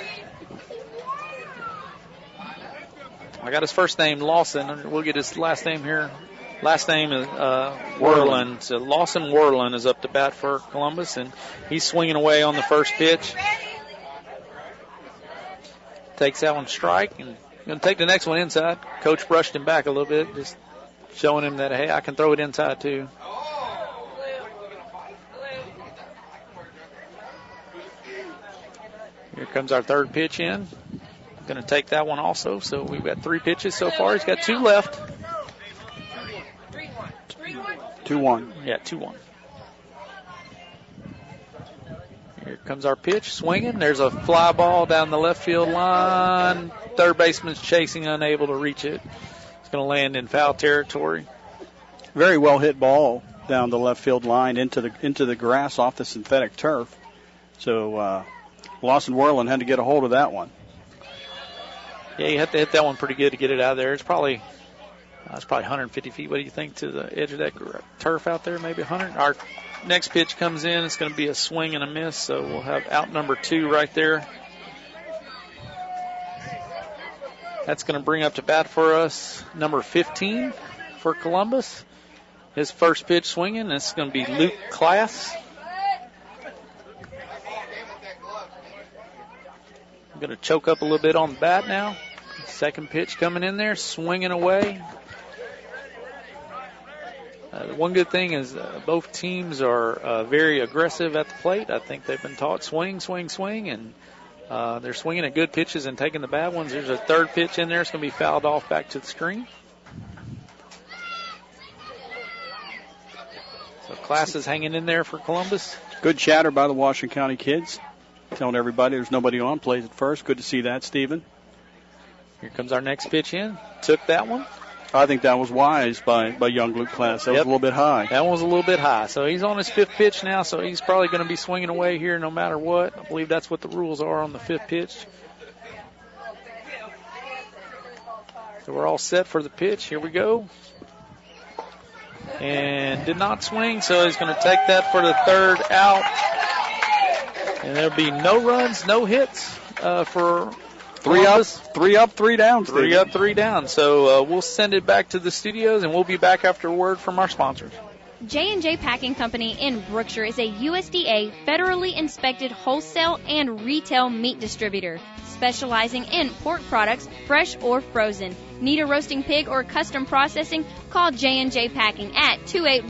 I got his first name, Lawson. We'll get his last name here. Last name is Werland. So Lawson Werland is up to bat for Columbus, and he's swinging away on the first pitch. Takes that one strike, and going to take the next one inside. Coach brushed him back a little bit, just showing him that, hey, I can throw it inside too. Here comes our third pitch in. Going to take that one also. So we've got 3 pitches so far. He's got 2 left. 2-1. Yeah, 2-1. Here comes our pitch, swinging. There's a fly ball down the left field line. Third baseman's chasing, unable to reach it. It's going to land in foul territory. Very well hit ball down the left field line into the grass off the synthetic turf. So Lawson Werland had to get a hold of that one. Yeah, you have to hit that one pretty good to get it out of there. It's probably 150 feet. What do you think to the edge of that turf out there? Maybe 100. Our next pitch comes in. It's going to be a swing and a miss, so we'll have out number 2 right there. That's going to bring up to bat for us number 15 for Columbus. His first pitch swinging. This is going to be Luke Class. I'm going to choke up a little bit on the bat now. Second pitch coming in there, swinging away. One good thing is both teams are very aggressive at the plate. I think they've been taught swing, swing, swing, and they're swinging at good pitches and taking the bad ones. There's a third pitch in there. It's going to be fouled off back to the screen. So Class is hanging in there for Columbus. Good chatter by the Washington County kids, telling everybody there's nobody on. Plays at first. Good to see that, Stephen. Here comes our next pitch in. Took that one. I think that was wise by young Luke Class. That was a little bit high. That one was a little bit high. So he's on his 5th pitch now, so he's probably going to be swinging away here no matter what. I believe that's what the rules are on the 5th pitch. So we're all set for the pitch. Here we go. And did not swing, so he's going to take that for the 3rd out. And there'll be no runs, no hits for Columbus. 3 up, 3 down. 3 up, 3 down. So we'll send it back to the studios, and we'll be back after a word from our sponsors. J&J Packing Company in Brookshire is a USDA federally inspected wholesale and retail meat distributor, specializing in pork products, fresh or frozen. Need a roasting pig or custom processing? Call J&J Packing at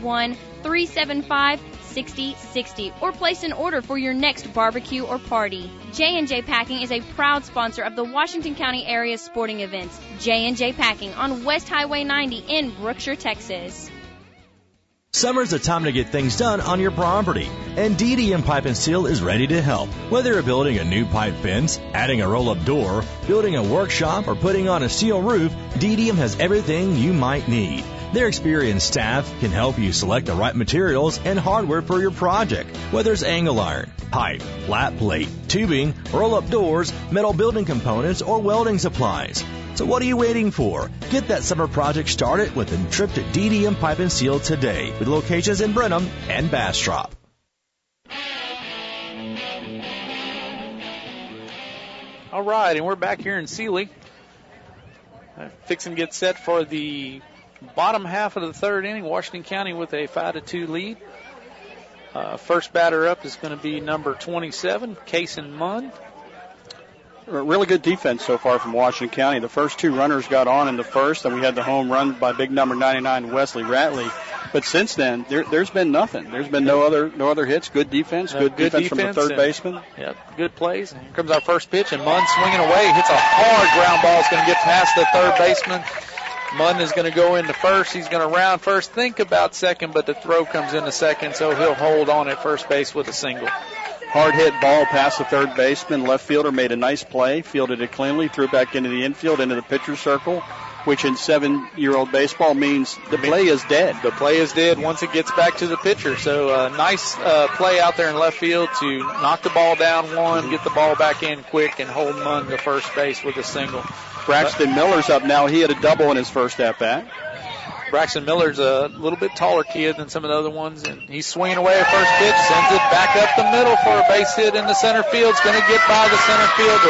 281-375-6060 or place an order for your next barbecue or party. J&J Packing is a proud sponsor of the Washington County area sporting events. J&J Packing on West Highway 90 in Brookshire, Texas. Summer's the time to get things done on your property, and DDM Pipe and Seal is ready to help. Whether you're building a new pipe fence, adding a roll-up door, building a workshop, or putting on a steel roof, DDM has everything you might need. Their experienced staff can help you select the right materials and hardware for your project, whether it's angle iron, pipe, flat plate, tubing, roll-up doors, metal building components, or welding supplies. So what are you waiting for? Get that summer project started with a trip to DDM Pipe and Seal today, with locations in Brenham and Bastrop. All right, and we're back here in Sealy. Fixing to get set for the bottom half of the 3rd inning. Washington County with a 5-2 lead. First batter up is going to be number 27, Kason Munn. Really good defense so far from Washington County. The first 2 runners got on in the first, and we had the home run by big number 99, Wesley Ratley. But since then, there's been nothing. There's been no other hits. Good defense. Good defense from the third baseman. Yep, good plays. And here comes our first pitch, and Munn swinging away. Hits a hard ground ball. It's going to get past the third baseman. Munn is going to go into first. He's going to round first, think about second, but the throw comes into second, so he'll hold on at first base with a single. Hard hit ball past the third baseman. Left fielder made a nice play, fielded it cleanly, threw back into the infield, into the pitcher's circle, which in 7-year-old baseball means the play is dead. The play is dead once it gets back to the pitcher. So nice play out there in left field to knock the ball down one, get the ball back in quick, and hold Munn to first base with a single. Braxton Miller's up now. He had a double in his first at-bat. Braxton Miller's a little bit taller kid than some of the other ones, and he's swinging away at first pitch, sends it back up the middle for a base hit in the center field. It's going to get by the center fielder.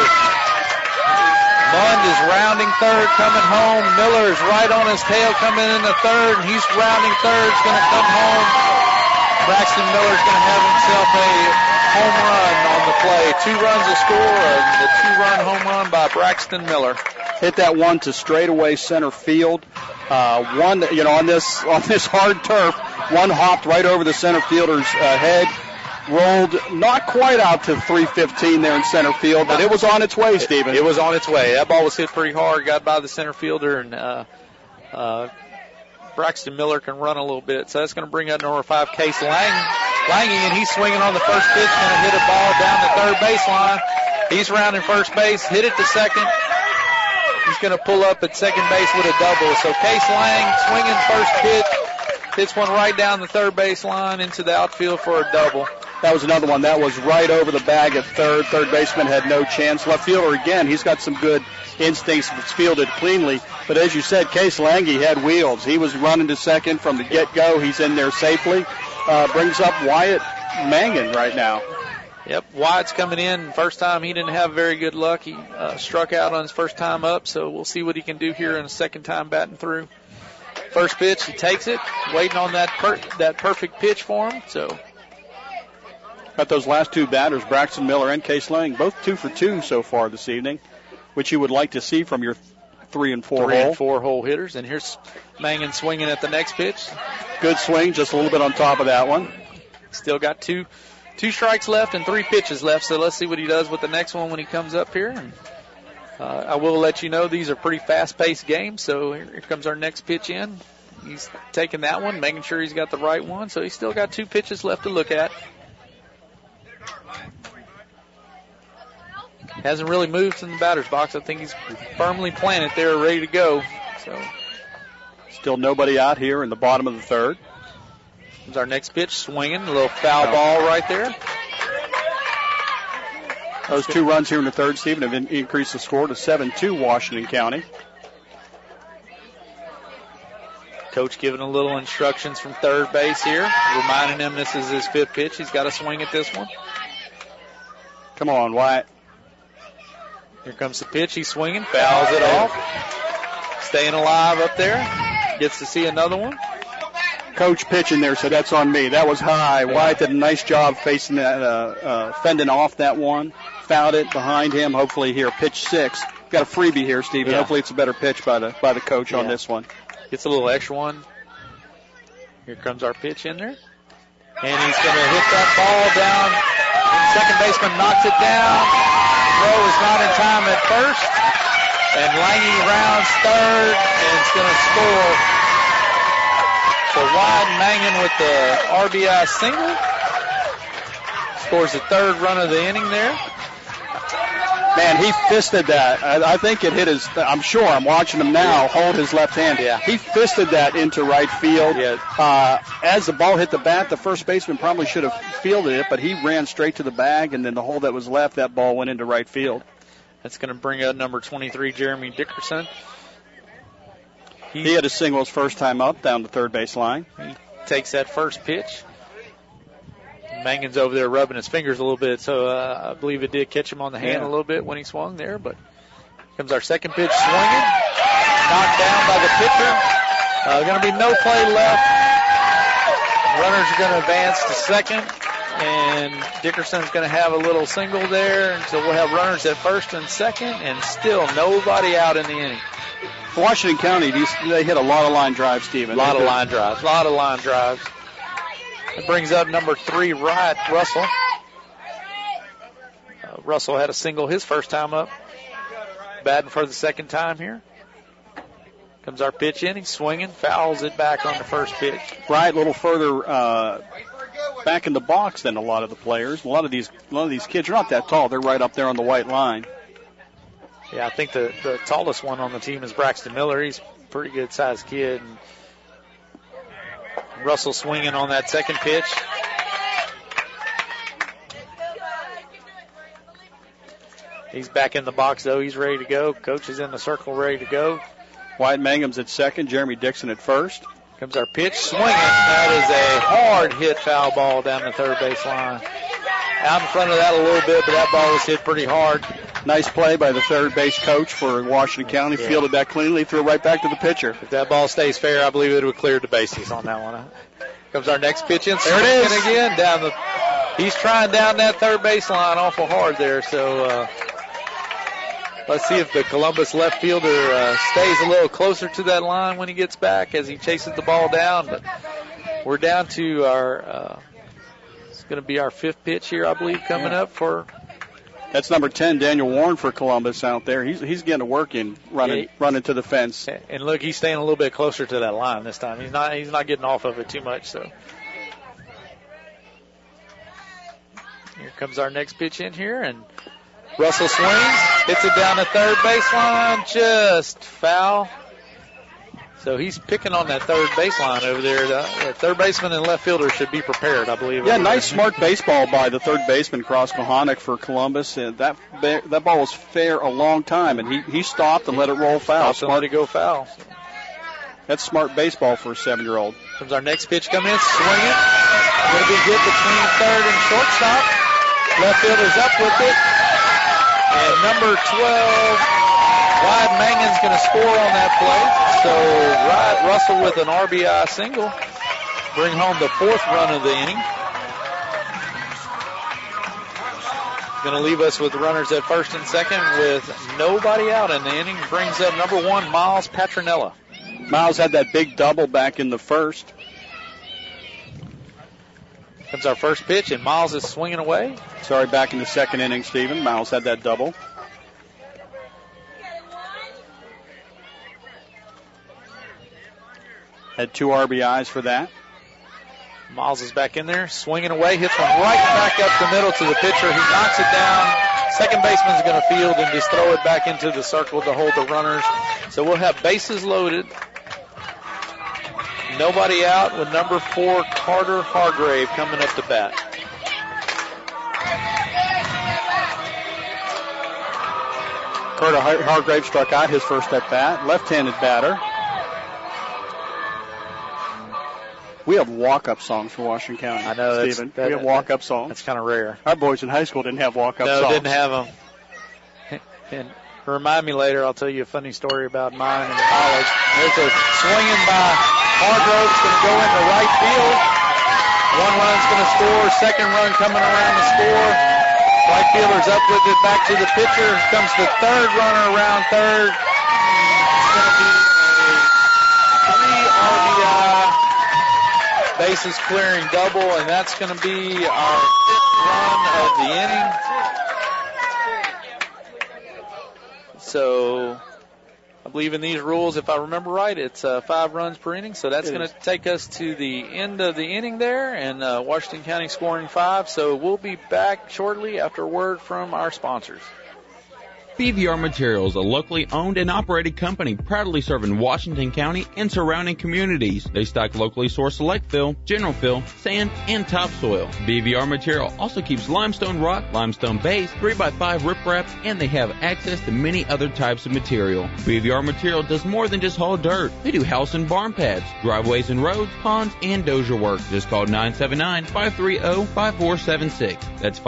Munn is rounding third, coming home. Miller is right on his tail, coming in the third, and he's rounding third. It's going to come home. Braxton Miller's going to have himself a home run on the play. 2 runs to score, and the 2-run home run by Braxton Miller. Hit that one to straightaway center field. On this hard turf, one hopped right over the center fielder's head, rolled not quite out to 315 there in center field, but it was on its way, Stephen. It was on its way. That ball was hit pretty hard, got by the center fielder, and Braxton Miller can run a little bit. So that's going to bring up number 5, Case Lange, and he's swinging on the first pitch, going to hit a ball down the third baseline. He's rounding first base, hit it to second. He's going to pull up at second base with a double. So Case Lange swinging first pitch, hits one right down the third baseline into the outfield for a double. That was another one. That was right over the bag at third. Third baseman had no chance. Left fielder, again, he's got some good instincts. It's fielded cleanly. But as you said, Case Lange had wheels. He was running to second from the get-go. He's in there safely. Brings up Wyatt Mangan right now. Yep, Wyatt's coming in. First time he didn't have very good luck. He struck out on his first time up, so we'll see what he can do here in a second time batting through. First pitch, he takes it, waiting on that perfect pitch for him. So got those last 2 batters, Braxton Miller and Case Lange, both 2 for 2 so far this evening, which you would like to see from your 3 and 4 hole. 3 and 4 hole hitters, and here's Mangan swinging at the next pitch. Good swing, just a little bit on top of that one. Still got 2 strikes left and 3 pitches left, so let's see what he does with the next one when he comes up here. And, I will let you know these are pretty fast-paced games, so here comes our next pitch in. He's taking that one, making sure he's got the right one, so he's still got 2 pitches left to look at. Hasn't really moved in the batter's box. I think he's firmly planted there, ready to go. So still nobody out here in the bottom of the third. Here's our next pitch, swinging, a little foul ball right there. Those 2 runs here in the third, Stephen, have increased the score to 7-2 Washington County. Coach giving a little instructions from third base here, reminding him this is his 5th pitch. He's got to swing at this one. Come on, Wyatt. Here comes the pitch. He's swinging, fouls it off. Staying alive up there. Gets to see another one. Coach pitching there, so that's on me. That was high. Yeah. Wyatt did a nice job facing that, fending off that one. Fouled it behind him. Hopefully here, pitch 6. Got a freebie here, Stephen. Yeah. Hopefully it's a better pitch by the coach on this one. Gets a little extra one. Here comes our pitch in there. And he's going to hit that ball down. Second baseman knocks it down. Throw is not in time at first. And Lange rounds third, and it's going to score. So Wyatt Mangan with the RBI single. Scores the 3rd run of the inning there. Man, he fisted that. I think it hit his, I'm sure, I'm watching him now hold his left hand. Yeah. He fisted that into right field. Yeah. As the ball hit the bat, the first baseman probably should have fielded it, but he ran straight to the bag, and then the hole that was left, that ball went into right field. That's going to bring out number 23, Jeremy Dickerson. He had a single his first time up down the third base line. He takes that first pitch. Mangan's over there rubbing his fingers a little bit, so I believe it did catch him on the hand a little bit when he swung there. But comes our second pitch swinging. Knocked down by the pitcher. Going to be no play left. Runners are going to advance to second, and Dickerson's going to have a little single there, and so we'll have runners at first and second, and still nobody out in the inning. Washington County, they hit a lot of line drives, Stephen. A lot of line drives. It brings up number 3, Wright Russell. Russell had a single his first time up. Batting for the second time here. Comes our pitch in. He's swinging, fouls it back on the first pitch. Right, a little further back in the box than a lot of the players. A lot of these kids are not that tall. They're right up there on the white line. Yeah, I think the tallest one on the team is Braxton Miller. He's a pretty good-sized kid. And Russell swinging on that second pitch. He's back in the box, though. He's ready to go. Coach is in the circle, ready to go. Wyatt Mangum's at second. Jeremy Dixon at first. Comes our pitch, swinging. That is a hard hit foul ball down the third base line. Out in front of that a little bit, but that ball was hit pretty hard. Nice play by the third base coach for Washington County. Yeah. Fielded that cleanly, threw it right back to the pitcher. If that ball stays fair, I believe it would clear the bases on that one. Comes our next pitch in. There it is. Again, he's trying down that third base line awful hard there. So let's see if the Columbus left fielder stays a little closer to that line when he gets back as he chases the ball down. But we're down to our it's going to be our 5th pitch here, I believe, coming up for. That's number 10, Daniel Warren for Columbus out there. He's getting to work in running to the fence. And look, he's staying a little bit closer to that line this time. He's not getting off of it too much. So here comes our next pitch in here, and Russell swings, hits it down the third baseline, just foul. So he's picking on that third baseline over there. The third baseman and left fielder should be prepared, I believe. Yeah, nice, smart baseball by the third baseman, Cross Kohanic for Columbus. And that ball was fair a long time, and he stopped and let it roll foul. Smart to go foul. That's smart baseball for a 7-year-old. Comes our next pitch coming in, swinging. Going to be good between third and shortstop. Left fielder's up with it. And number 12, Wyatt Mangan's going to score on that play. So Wyatt Russell with an RBI single. Bring home the 4th run of the inning. Going to leave us with runners at first and second with nobody out in the inning. Brings up number 1, Miles Patronella. Miles had that big double back in the first. Comes our first pitch, and Miles is swinging away. Sorry, back in the second inning, Stephen. Miles had that double. Had 2 RBIs for that. Miles is back in there, swinging away, hits one right back up the middle to the pitcher. He knocks it down. Second baseman's going to field and just throw it back into the circle to hold the runners. So we'll have bases loaded. Nobody out with number 4, Carter Hargrave, coming up to bat. Carter Hargrave struck out his first at bat, left-handed batter. We have walk-up songs for Washington County. I know, Stephen. We have walk-up songs. That's kind of rare. Our boys in high school didn't have walk-up songs. No, didn't have them. And remind me later, I'll tell you a funny story about mine in college. There's a swinging by Hargrove. It's going to go into right field. 1 run's going to score. 2nd run coming around the score. Right fielder's up with it back to the pitcher. Here comes the 3rd runner around third. It's going to be a 3 RBI bases clearing double, and that's going to be our 5th run of the inning. So I believe in these rules, if I remember right, it's 5 runs per inning. So that's going to take us to the end of the inning there, and Washington County scoring 5. So we'll be back shortly after a word from our sponsors. BVR Materials, a locally owned and operated company proudly serving Washington County and surrounding communities. They stock locally sourced select fill, general fill, sand, and topsoil. BVR Material also keeps limestone rock, limestone base, 3x5 riprap, and they have access to many other types of material. BVR Material does more than just haul dirt. They do house and barn pads, driveways and roads, ponds, and dozer work. Just call 979-530-5476. That's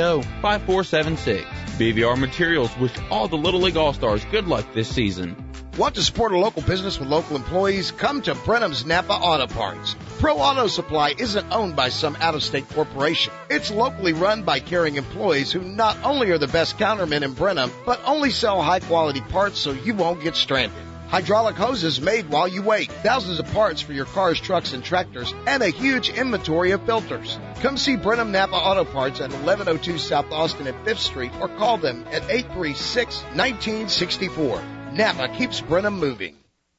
530-5476. BVR Materials wish all the Little League All-Stars good luck this season. Want to support a local business with local employees? Come to Brenham's Napa Auto Parts. Pro Auto Supply isn't owned by some out-of-state corporation. It's locally run by caring employees who not only are the best countermen in Brenham, but only sell high-quality parts so you won't get stranded. Hydraulic hoses made while you wait, thousands of parts for your cars, trucks, and tractors, and a huge inventory of filters. Come see Brenham Napa Auto Parts at 1102 South Austin and 5th Street, or call them at 836-1964. Napa keeps Brenham moving.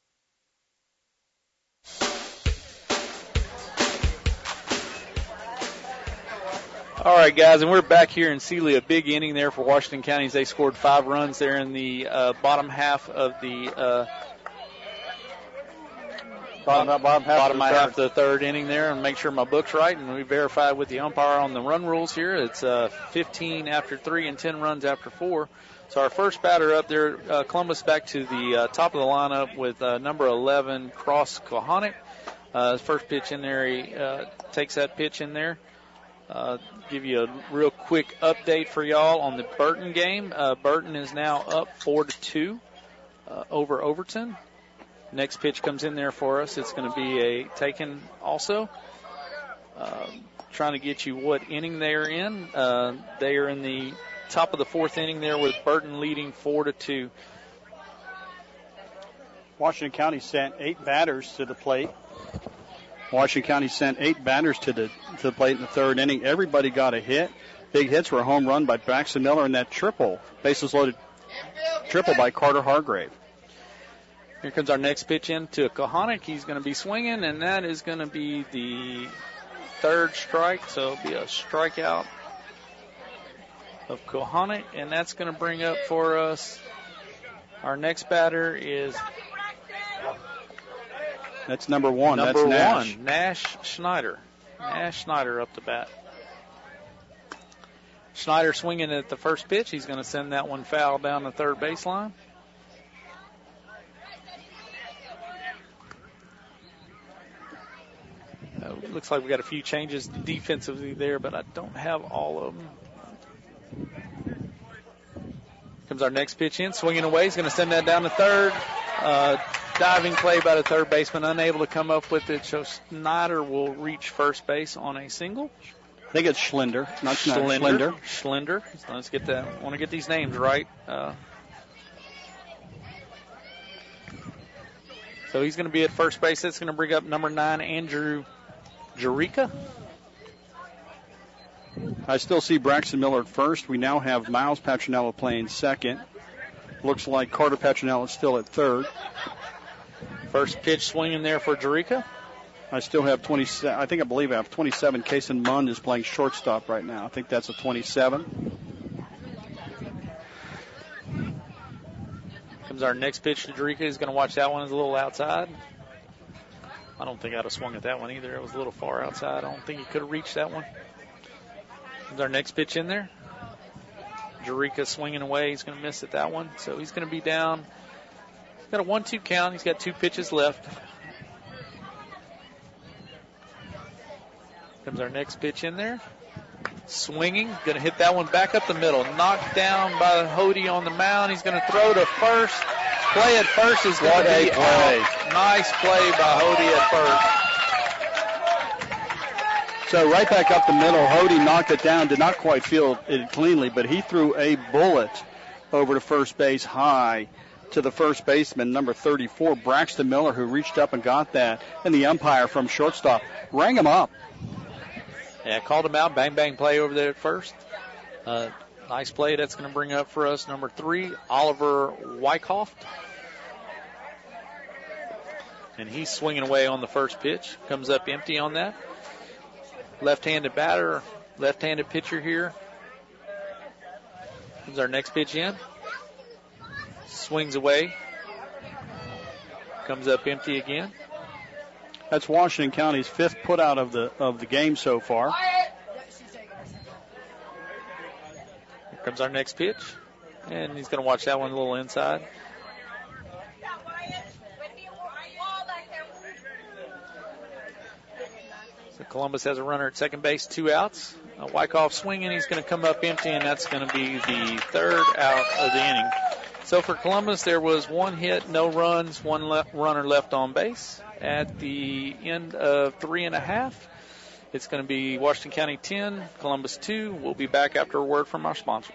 All right, guys, and we're back here in Sealy. A big inning there for Washington County as they scored 5 runs there in the bottom half of the bottom half of the third inning there. And make sure my book's right, and we verified with the umpire on the run rules here. It's 15 after 3 and 10 runs after 4. So our first batter up there, Columbus back to the top of the lineup with number 11, Cross Kohanic. First pitch in there, he takes that pitch in there. Give you a real quick update for y'all on the Burton game. Burton is now up 4-2 over Overton. Next pitch comes in there for us. It's going to be a taken also. Trying to get you what inning they're in. They are in the top of the 4th inning there with Burton leading 4-2. Washington County sent 8 batters to the plate. Washington County sent 8 batters to the plate in the 3rd inning. Everybody got a hit. Big hits were a home run by Braxton Miller and that triple, bases loaded triple by Carter Hargrave. Here comes our next pitch in to Kohanic. He's going to be swinging, and that is going to be the 3rd strike, so it'll be a strikeout of Kohanic, and that's going to bring up for us our next batter is... That's number 1. Number That's Nash. 1, Nash Schneider. Nash Schneider up the bat. Schneider swinging at the first pitch. He's going to send that one foul down the third baseline. Looks like we got a few changes defensively there, but I don't have all of them. Comes our next pitch in, swinging away. He's going to send that down to third. Diving play by the third baseman, unable to come up with it. So Snyder will reach first base on a single. I think it's Schlender, not Schneider. Schlender. Let's get that. I want to get these names right. So he's going to be at first base. That's going to bring up number 9, Andrew Jerica. I still see Braxton Miller at first. We now have Miles Patronello playing second. Looks like Carter Patronello is still at third. First pitch swinging there for Jerica. I still have 27. I believe I have 27. Kason Mund is playing shortstop right now. I think that's a 27. Comes our next pitch to Jerica. He's going to watch that one. It's a little outside. I don't think I'd have swung at that one either. It was a little far outside. I don't think he could have reached that one. Comes our next pitch in there. Jerica swinging away. He's going to miss at that one. So he's going to be down. He's got a 1-2 count. He's got 2 pitches left. Comes our next pitch in there. Swinging. Going to hit that one back up the middle. Knocked down by Hody on the mound. He's going to throw to first. Play at first is going to be out. Nice play by Hody at first. So right back up the middle, Hody knocked it down, did not quite field it cleanly, but he threw a bullet over to first base high to the first baseman, number 34, Braxton Miller, who reached up and got that, and the umpire from shortstop rang him up. Yeah, called him out, bang, bang play over there at first. Nice play. That's going to bring up for us number 3, Oliver Wyckoff. And he's swinging away on the first pitch. Comes up empty on that. Left-handed batter, left-handed pitcher here. Comes our next pitch in. Swings away. Comes up empty again. That's Washington County's 5th putout of the game so far. Here comes our next pitch. And he's going to watch that one a little inside. So Columbus has a runner at second base, 2 outs. Wyckoff swinging, he's going to come up empty, and that's going to be the 3rd out of the inning. So for Columbus, there was 1 hit, no runs, 1 runner left on base. At the end of 3.5, it's going to be Washington County 10, Columbus 2. We'll be back after a word from our sponsors.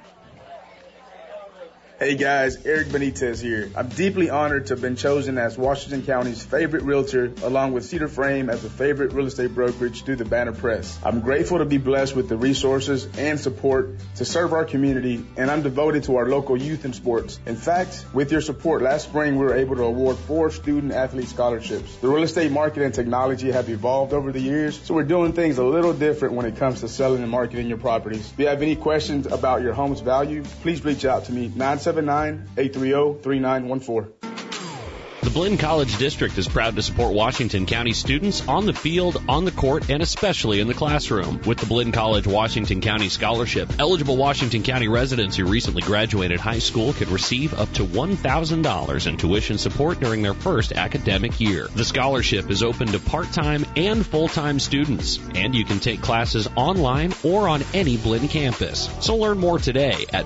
Hey guys, Eric Benitez here. I'm deeply honored to have been chosen as Washington County's favorite realtor, along with Cedar Frame as the favorite real estate brokerage through the Banner Press. I'm grateful to be blessed with the resources and support to serve our community, and I'm devoted to our local youth and sports. In fact, with your support, last spring we were able to award 4 student-athlete scholarships. The real estate market and technology have evolved over the years, so we're doing things a little different when it comes to selling and marketing your properties. If you have any questions about your home's value, please reach out to me, 979-830-3914. The Blinn College District is proud to support Washington County students on the field, on the court, and especially in the classroom. With the Blinn College Washington County Scholarship, eligible Washington County residents who recently graduated high school can receive up to $1,000 in tuition support during their first academic year. The scholarship is open to part-time and full-time students, and you can take classes online or on any Blinn campus. So learn more today at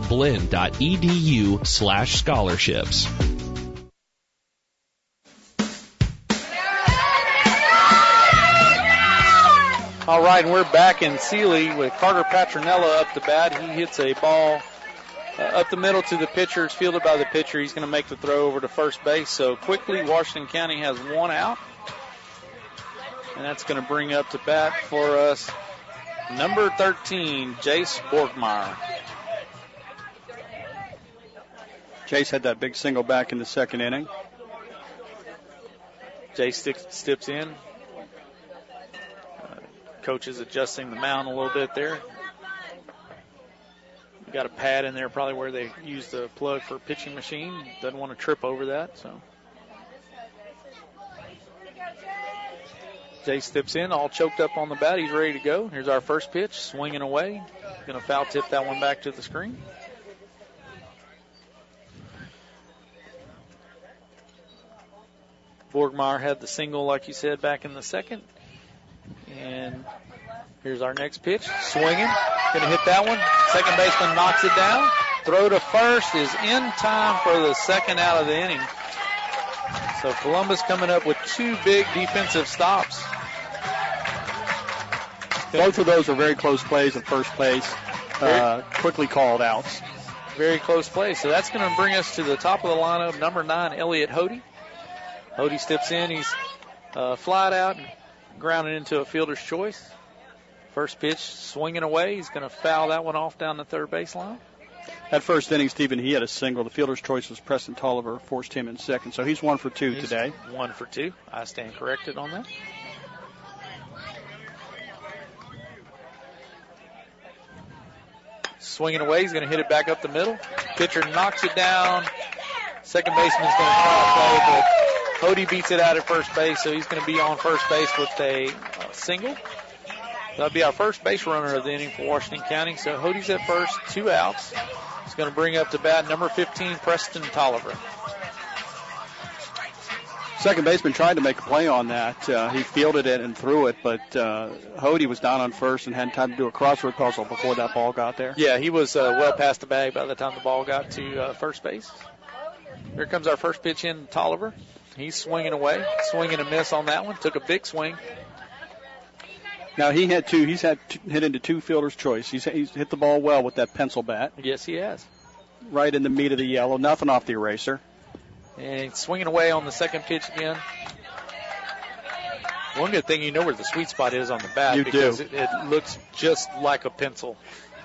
blinn.edu/scholarships. All right, and we're back in Sealy with Carter Patronella up to bat. He hits a ball up the middle to the pitcher. It's fielded by the pitcher. He's going to make the throw over to first base. So quickly, Washington County has 1 out. And that's going to bring up to bat for us number 13, Jace Borgmeyer. Jace had that big single back in the second inning. Jace steps in. Coach is adjusting the mound a little bit there. Got a pad in there probably where they use the plug for pitching machine. Doesn't want to trip over that. So Jay steps in, all choked up on the bat. He's ready to go. Here's our first pitch, swinging away. Going to foul tip that one back to the screen. Borgmeyer had the single, like you said, back in the second. And here's our next pitch. Swinging. Going to hit that one. Second baseman knocks it down. Throw to first is in time for the second out of the inning. So Columbus coming up with 2 big defensive stops. Both of those are very close plays at first base. Quickly called outs. Very close plays. So that's going to bring us to the top of the lineup. Number 9, Elliot Hody. Hody steps in. He's flied out and grounded into a fielder's choice. First pitch, swinging away. He's going to foul that one off down the third baseline. That first inning, Stephen, he had a single. The fielder's choice was Preston Tolliver, forced him in second. So he's 1 for 2 today. 1 for 2. I stand corrected on that. Swinging away. He's going to hit it back up the middle. Pitcher knocks it down. Second baseman's going to try to play, but Hody beats it out at first base, so he's going to be on first base with a single. That'll be our first base runner of the inning for Washington County. So Hody's at first, 2 outs. He's going to bring up to bat number 15, Preston Tolliver. Second baseman tried to make a play on that. He fielded it and threw it, but Hody was down on first and had time to do a crossword puzzle before that ball got there. Yeah, he was well past the bag by the time the ball got to first base. Here comes our first pitch in, Tolliver. He's swinging away, swinging a miss on that one. Took a big swing. Now he's hit into 2 fielders' choice. He's hit the ball well with that pencil bat. Yes, he has. Right in the meat of the yellow, nothing off the eraser. And he's swinging away on the second pitch again. One good thing, you know where the sweet spot is on the bat. Because it looks just like a pencil.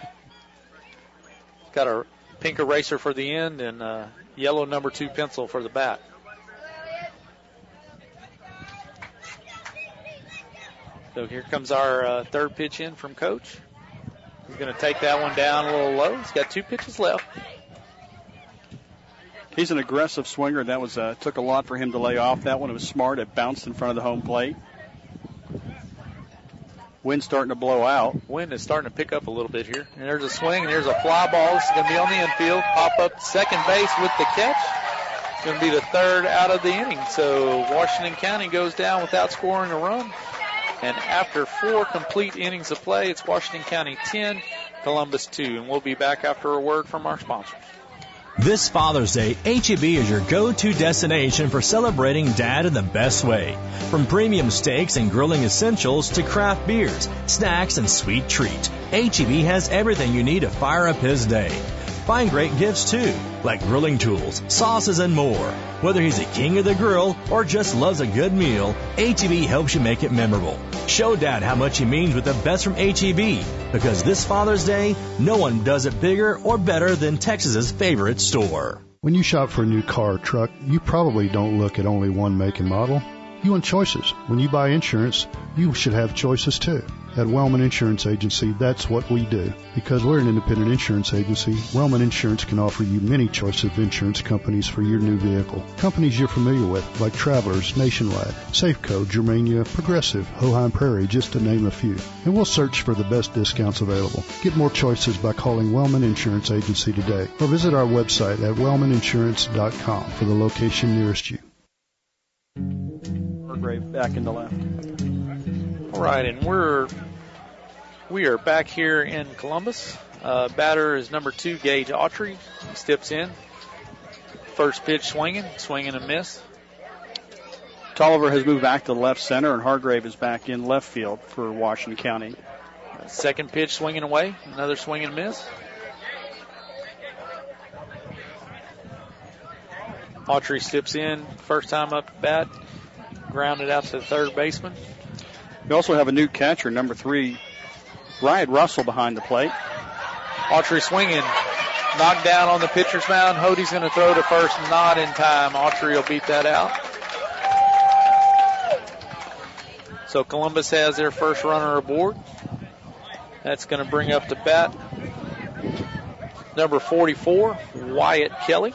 Got a pink eraser for the end and yellow number 2 pencil for the bat. So here comes our third pitch in from Coach. He's going to take that one down a little low. He's got 2 pitches left. He's an aggressive swinger. That was took a lot for him to lay off. That one was smart. It bounced in front of the home plate. Wind's starting to blow out. Wind is starting to pick up a little bit here. And there's a swing, and there's a fly ball. This is going to be on the infield. Pop up to second base with the catch. It's going to be the third out of the inning. So Washington County goes down without scoring a run. And after 4 complete innings of play, it's Washington County 10, Columbus 2. And we'll be back after a word from our sponsors. This Father's Day, H-E-B is your go-to destination for celebrating Dad in the best way. From premium steaks and grilling essentials to craft beers, snacks, and sweet treats, H-E-B has everything you need to fire up his day. Find great gifts too, like grilling tools, sauces, and more. Whether he's a king of the grill or just loves a good meal, H-E-B helps you make it memorable. Show Dad how much he means with the best from H-E-B, because this Father's Day, no one does it bigger or better than Texas's favorite store. When you shop for a new car or truck, you probably don't look at only one make and model. You want choices. When you buy insurance, you should have choices too. At Wellman Insurance Agency, that's what we do. Because we're an independent insurance agency, Wellman Insurance can offer you many choices of insurance companies for your new vehicle. Companies you're familiar with, like Travelers, Nationwide, Safeco, Germania, Progressive, Hoheim Prairie, just to name a few. And we'll search for the best discounts available. Get more choices by calling Wellman Insurance Agency today, or visit our website at wellmaninsurance.com for the location nearest you. Back in the left. All right, and we are back here in Columbus. Batter is number 2, Gage Autry. He steps in. First pitch swinging and miss. Tolliver has moved back to left center, and Hargrave is back in left field for Washington County. Second pitch swinging away, another swing and miss. Autry steps in, first time up at bat. Grounded out to the third baseman. We also have a new catcher, number 3, Ryan Russell, behind the plate. Autry swinging, knocked down on the pitcher's mound. Hody's going to throw to first, not in time. Autry will beat that out. So Columbus has their first runner aboard. That's going to bring up to bat number 44, Wyatt Kelly.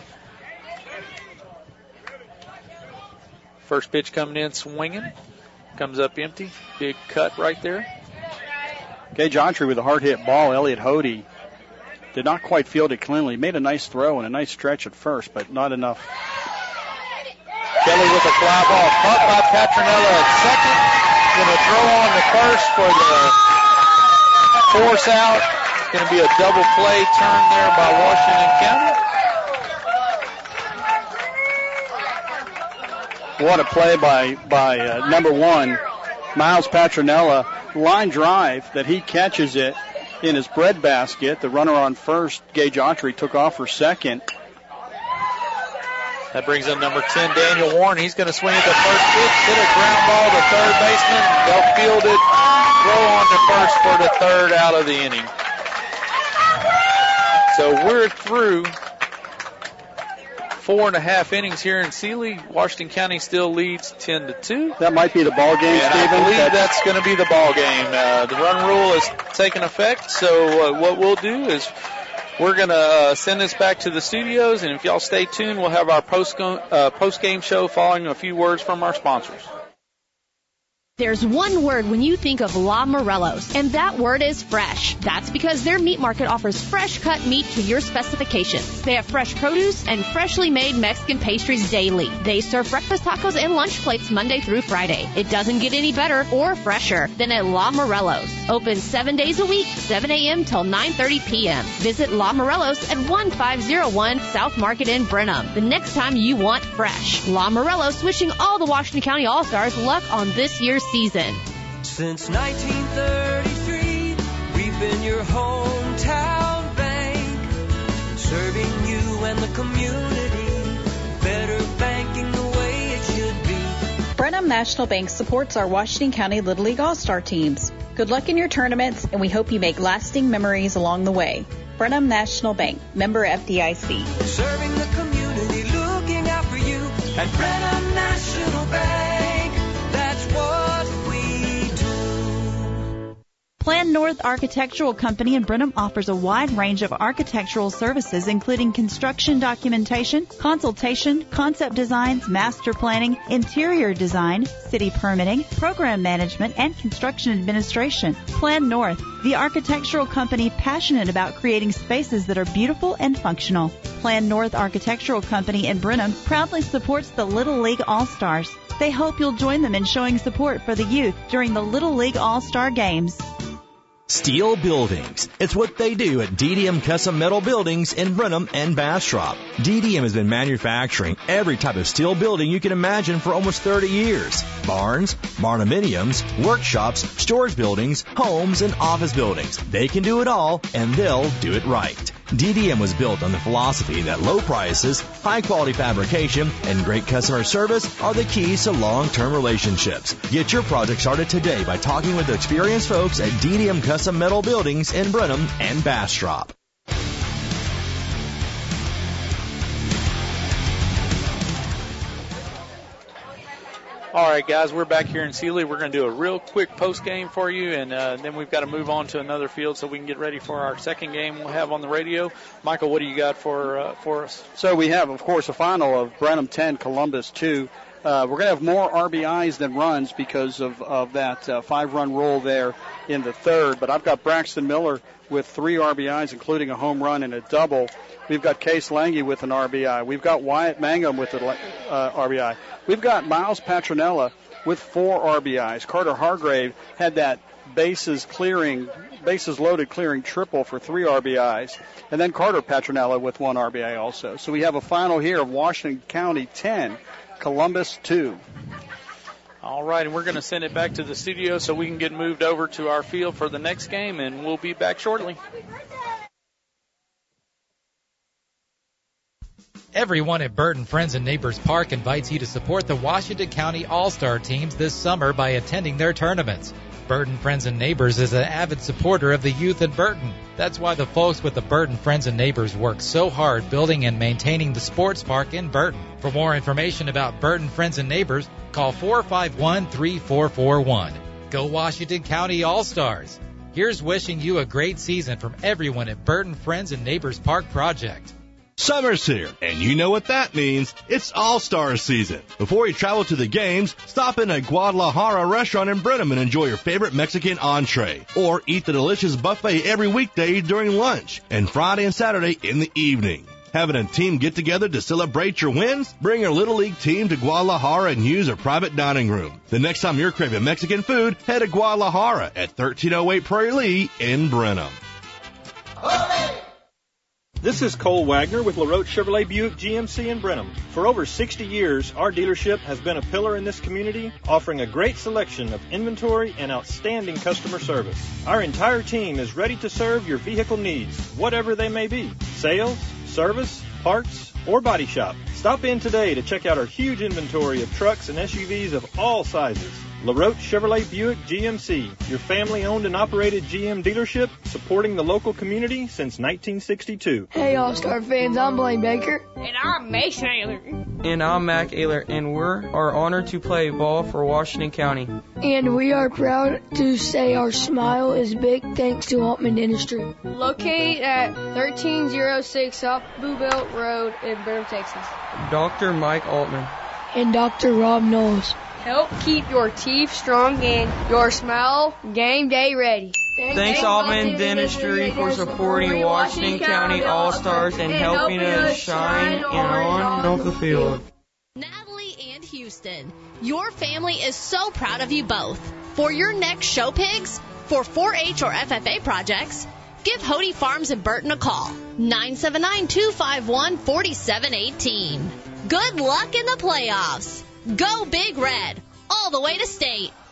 First pitch coming in, swinging. Comes up empty. Big cut right there. Gage Autry with a hard hit ball. Elliot Hody did not quite field it cleanly. Made a nice throw and a nice stretch at first, but not enough. Kelly with a fly ball. Caught by Patronella at second. Going to throw on the first for the force out. It's going to be a double play turn there by Washington County. What a play by number 1, Miles Patronella. Line drive that he catches it in his breadbasket. The runner on first, Gage Autry, took off for second. That brings in number 10, Daniel Warren. He's going to swing at the first pitch, hit a ground ball to third baseman. They'll field it, throw on to first for the third out of the inning. So we're through 4.5 innings here in Sealy. Washington County still leads 10-2. That might be the ball game, and Stephen. I believe that's going to be the ball game. The run rule has taken effect, so what we'll do is we're going to send this back to the studios, and if y'all stay tuned, we'll have our post-game show following a few words from our sponsors. There's one word when you think of La Morello's, and that word is fresh. That's because their meat market offers fresh cut meat to your specifications. They have fresh produce and freshly made Mexican pastries daily. They serve breakfast tacos and lunch plates Monday through Friday. It doesn't get any better or fresher than at La Morello's. Open 7 days a week, 7 a.m. till 9:30 p.m. Visit La Morello's at 1501 South Market in Brenham. The next time you want fresh. La Morello's wishing all the Washington County All-Stars luck on this year's season. Since 1933, we've been your hometown bank, serving you and the community, better banking the way it should be. Brenham National Bank supports our Washington County Little League All-Star teams. Good luck in your tournaments, and we hope you make lasting memories along the way. Brenham National Bank, member FDIC. Serving the community, looking out for you at Brenham National Bank. That's what we do. Plan North Architectural Company in Brenham offers a wide range of architectural services, including construction documentation, consultation, concept designs, master planning, interior design, city permitting, program management, and construction administration. Plan North, the architectural company passionate about creating spaces that are beautiful and functional. Plan North Architectural Company in Brenham proudly supports the Little League All-Stars. They hope you'll join them in showing support for the youth during the Little League All-Star Games. Steel buildings. It's what they do at DDM Custom Metal Buildings in Brenham and Bastrop. DDM has been manufacturing every type of steel building you can imagine for almost 30 years. Barns, barndominiums, workshops, storage buildings, homes, and office buildings. They can do it all, and they'll do it right. DDM was built on the philosophy that low prices, high-quality fabrication, and great customer service are the keys to long-term relationships. Get your project started today by talking with the experienced folks at DDM Custom Metal Buildings in Brenham and Bastrop. All right, guys, we're back here in Sealy. We're going to do a real quick post game for you, and then we've got to move on to another field so we can get ready for our second game we'll have on the radio. Michael, what do you got for us? So we have, of course, a final of Brenham 10, Columbus 2. We're going to have more RBIs than runs because of that 5-run rule there in the third. But I've got Braxton Miller with 3 RBIs, including a home run and a double. We've got Case Lange with an RBI. We've got Wyatt Mangum with an RBI. We've got Miles Patronella with 4 RBIs. Carter Hargrave had that bases loaded clearing triple for 3 RBIs. And then Carter Patronella with 1 RBI also. So we have a final here of Washington County 10, Columbus 2. All right, and we're going to send it back to the studio so we can get moved over to our field for the next game, and we'll be back shortly. Everyone at Burton Friends and Neighbors Park invites you to support the Washington County All-Star teams this summer by attending their tournaments. Burton Friends and Neighbors is an avid supporter of the youth in Burton. That's why the folks with the Burton Friends and Neighbors work so hard building and maintaining the sports park in Burton. For more information about Burton Friends and Neighbors, call 451-3441. Go Washington County All-Stars. Here's wishing you a great season from everyone at Burton Friends and Neighbors Park Project. Summer's here, and you know what that means. It's All-Star season. Before you travel to the games, stop in a Guadalajara restaurant in Brenham and enjoy your favorite Mexican entree. Or eat the delicious buffet every weekday during lunch, and Friday and Saturday in the evening. Having a team get-together to celebrate your wins? Bring your Little League team to Guadalajara and use a private dining room. The next time you're craving Mexican food, head to Guadalajara at 1308 Prairie Lee in Brenham. This is Cole Wagner with LaRoche Chevrolet Buick GMC in Brenham. For over 60 years, our dealership has been a pillar in this community, offering a great selection of inventory and outstanding customer service. Our entire team is ready to serve your vehicle needs, whatever they may be. Sales, service, parts, or body shop. Stop in today to check out our huge inventory of trucks and SUVs of all sizes. LaRoche Chevrolet Buick GMC, your family-owned and operated GM dealership, supporting the local community since 1962. Hey, All-Star fans, I'm Blaine Baker. And I'm Mace Ayler. And I'm Mac Ayler, and we are honored to play ball for Washington County. And we are proud to say our smile is big thanks to Altman Industry. Located at 1306 South Blue Belt Road in Brenham, Texas. Dr. Mike Altman. And Dr. Rob Knowles. Help keep your teeth strong and your smile game day ready. Thanks Altman Dentistry for supporting Washington County All-Stars and helping us shine on and off the field. Natalie and Houston, your family is so proud of you both. For your next show pigs, for 4-H or FFA projects, give Hody Farms in Burton a call. 979-251-4718. Good luck in the playoffs. Go Big Red, all the way to state.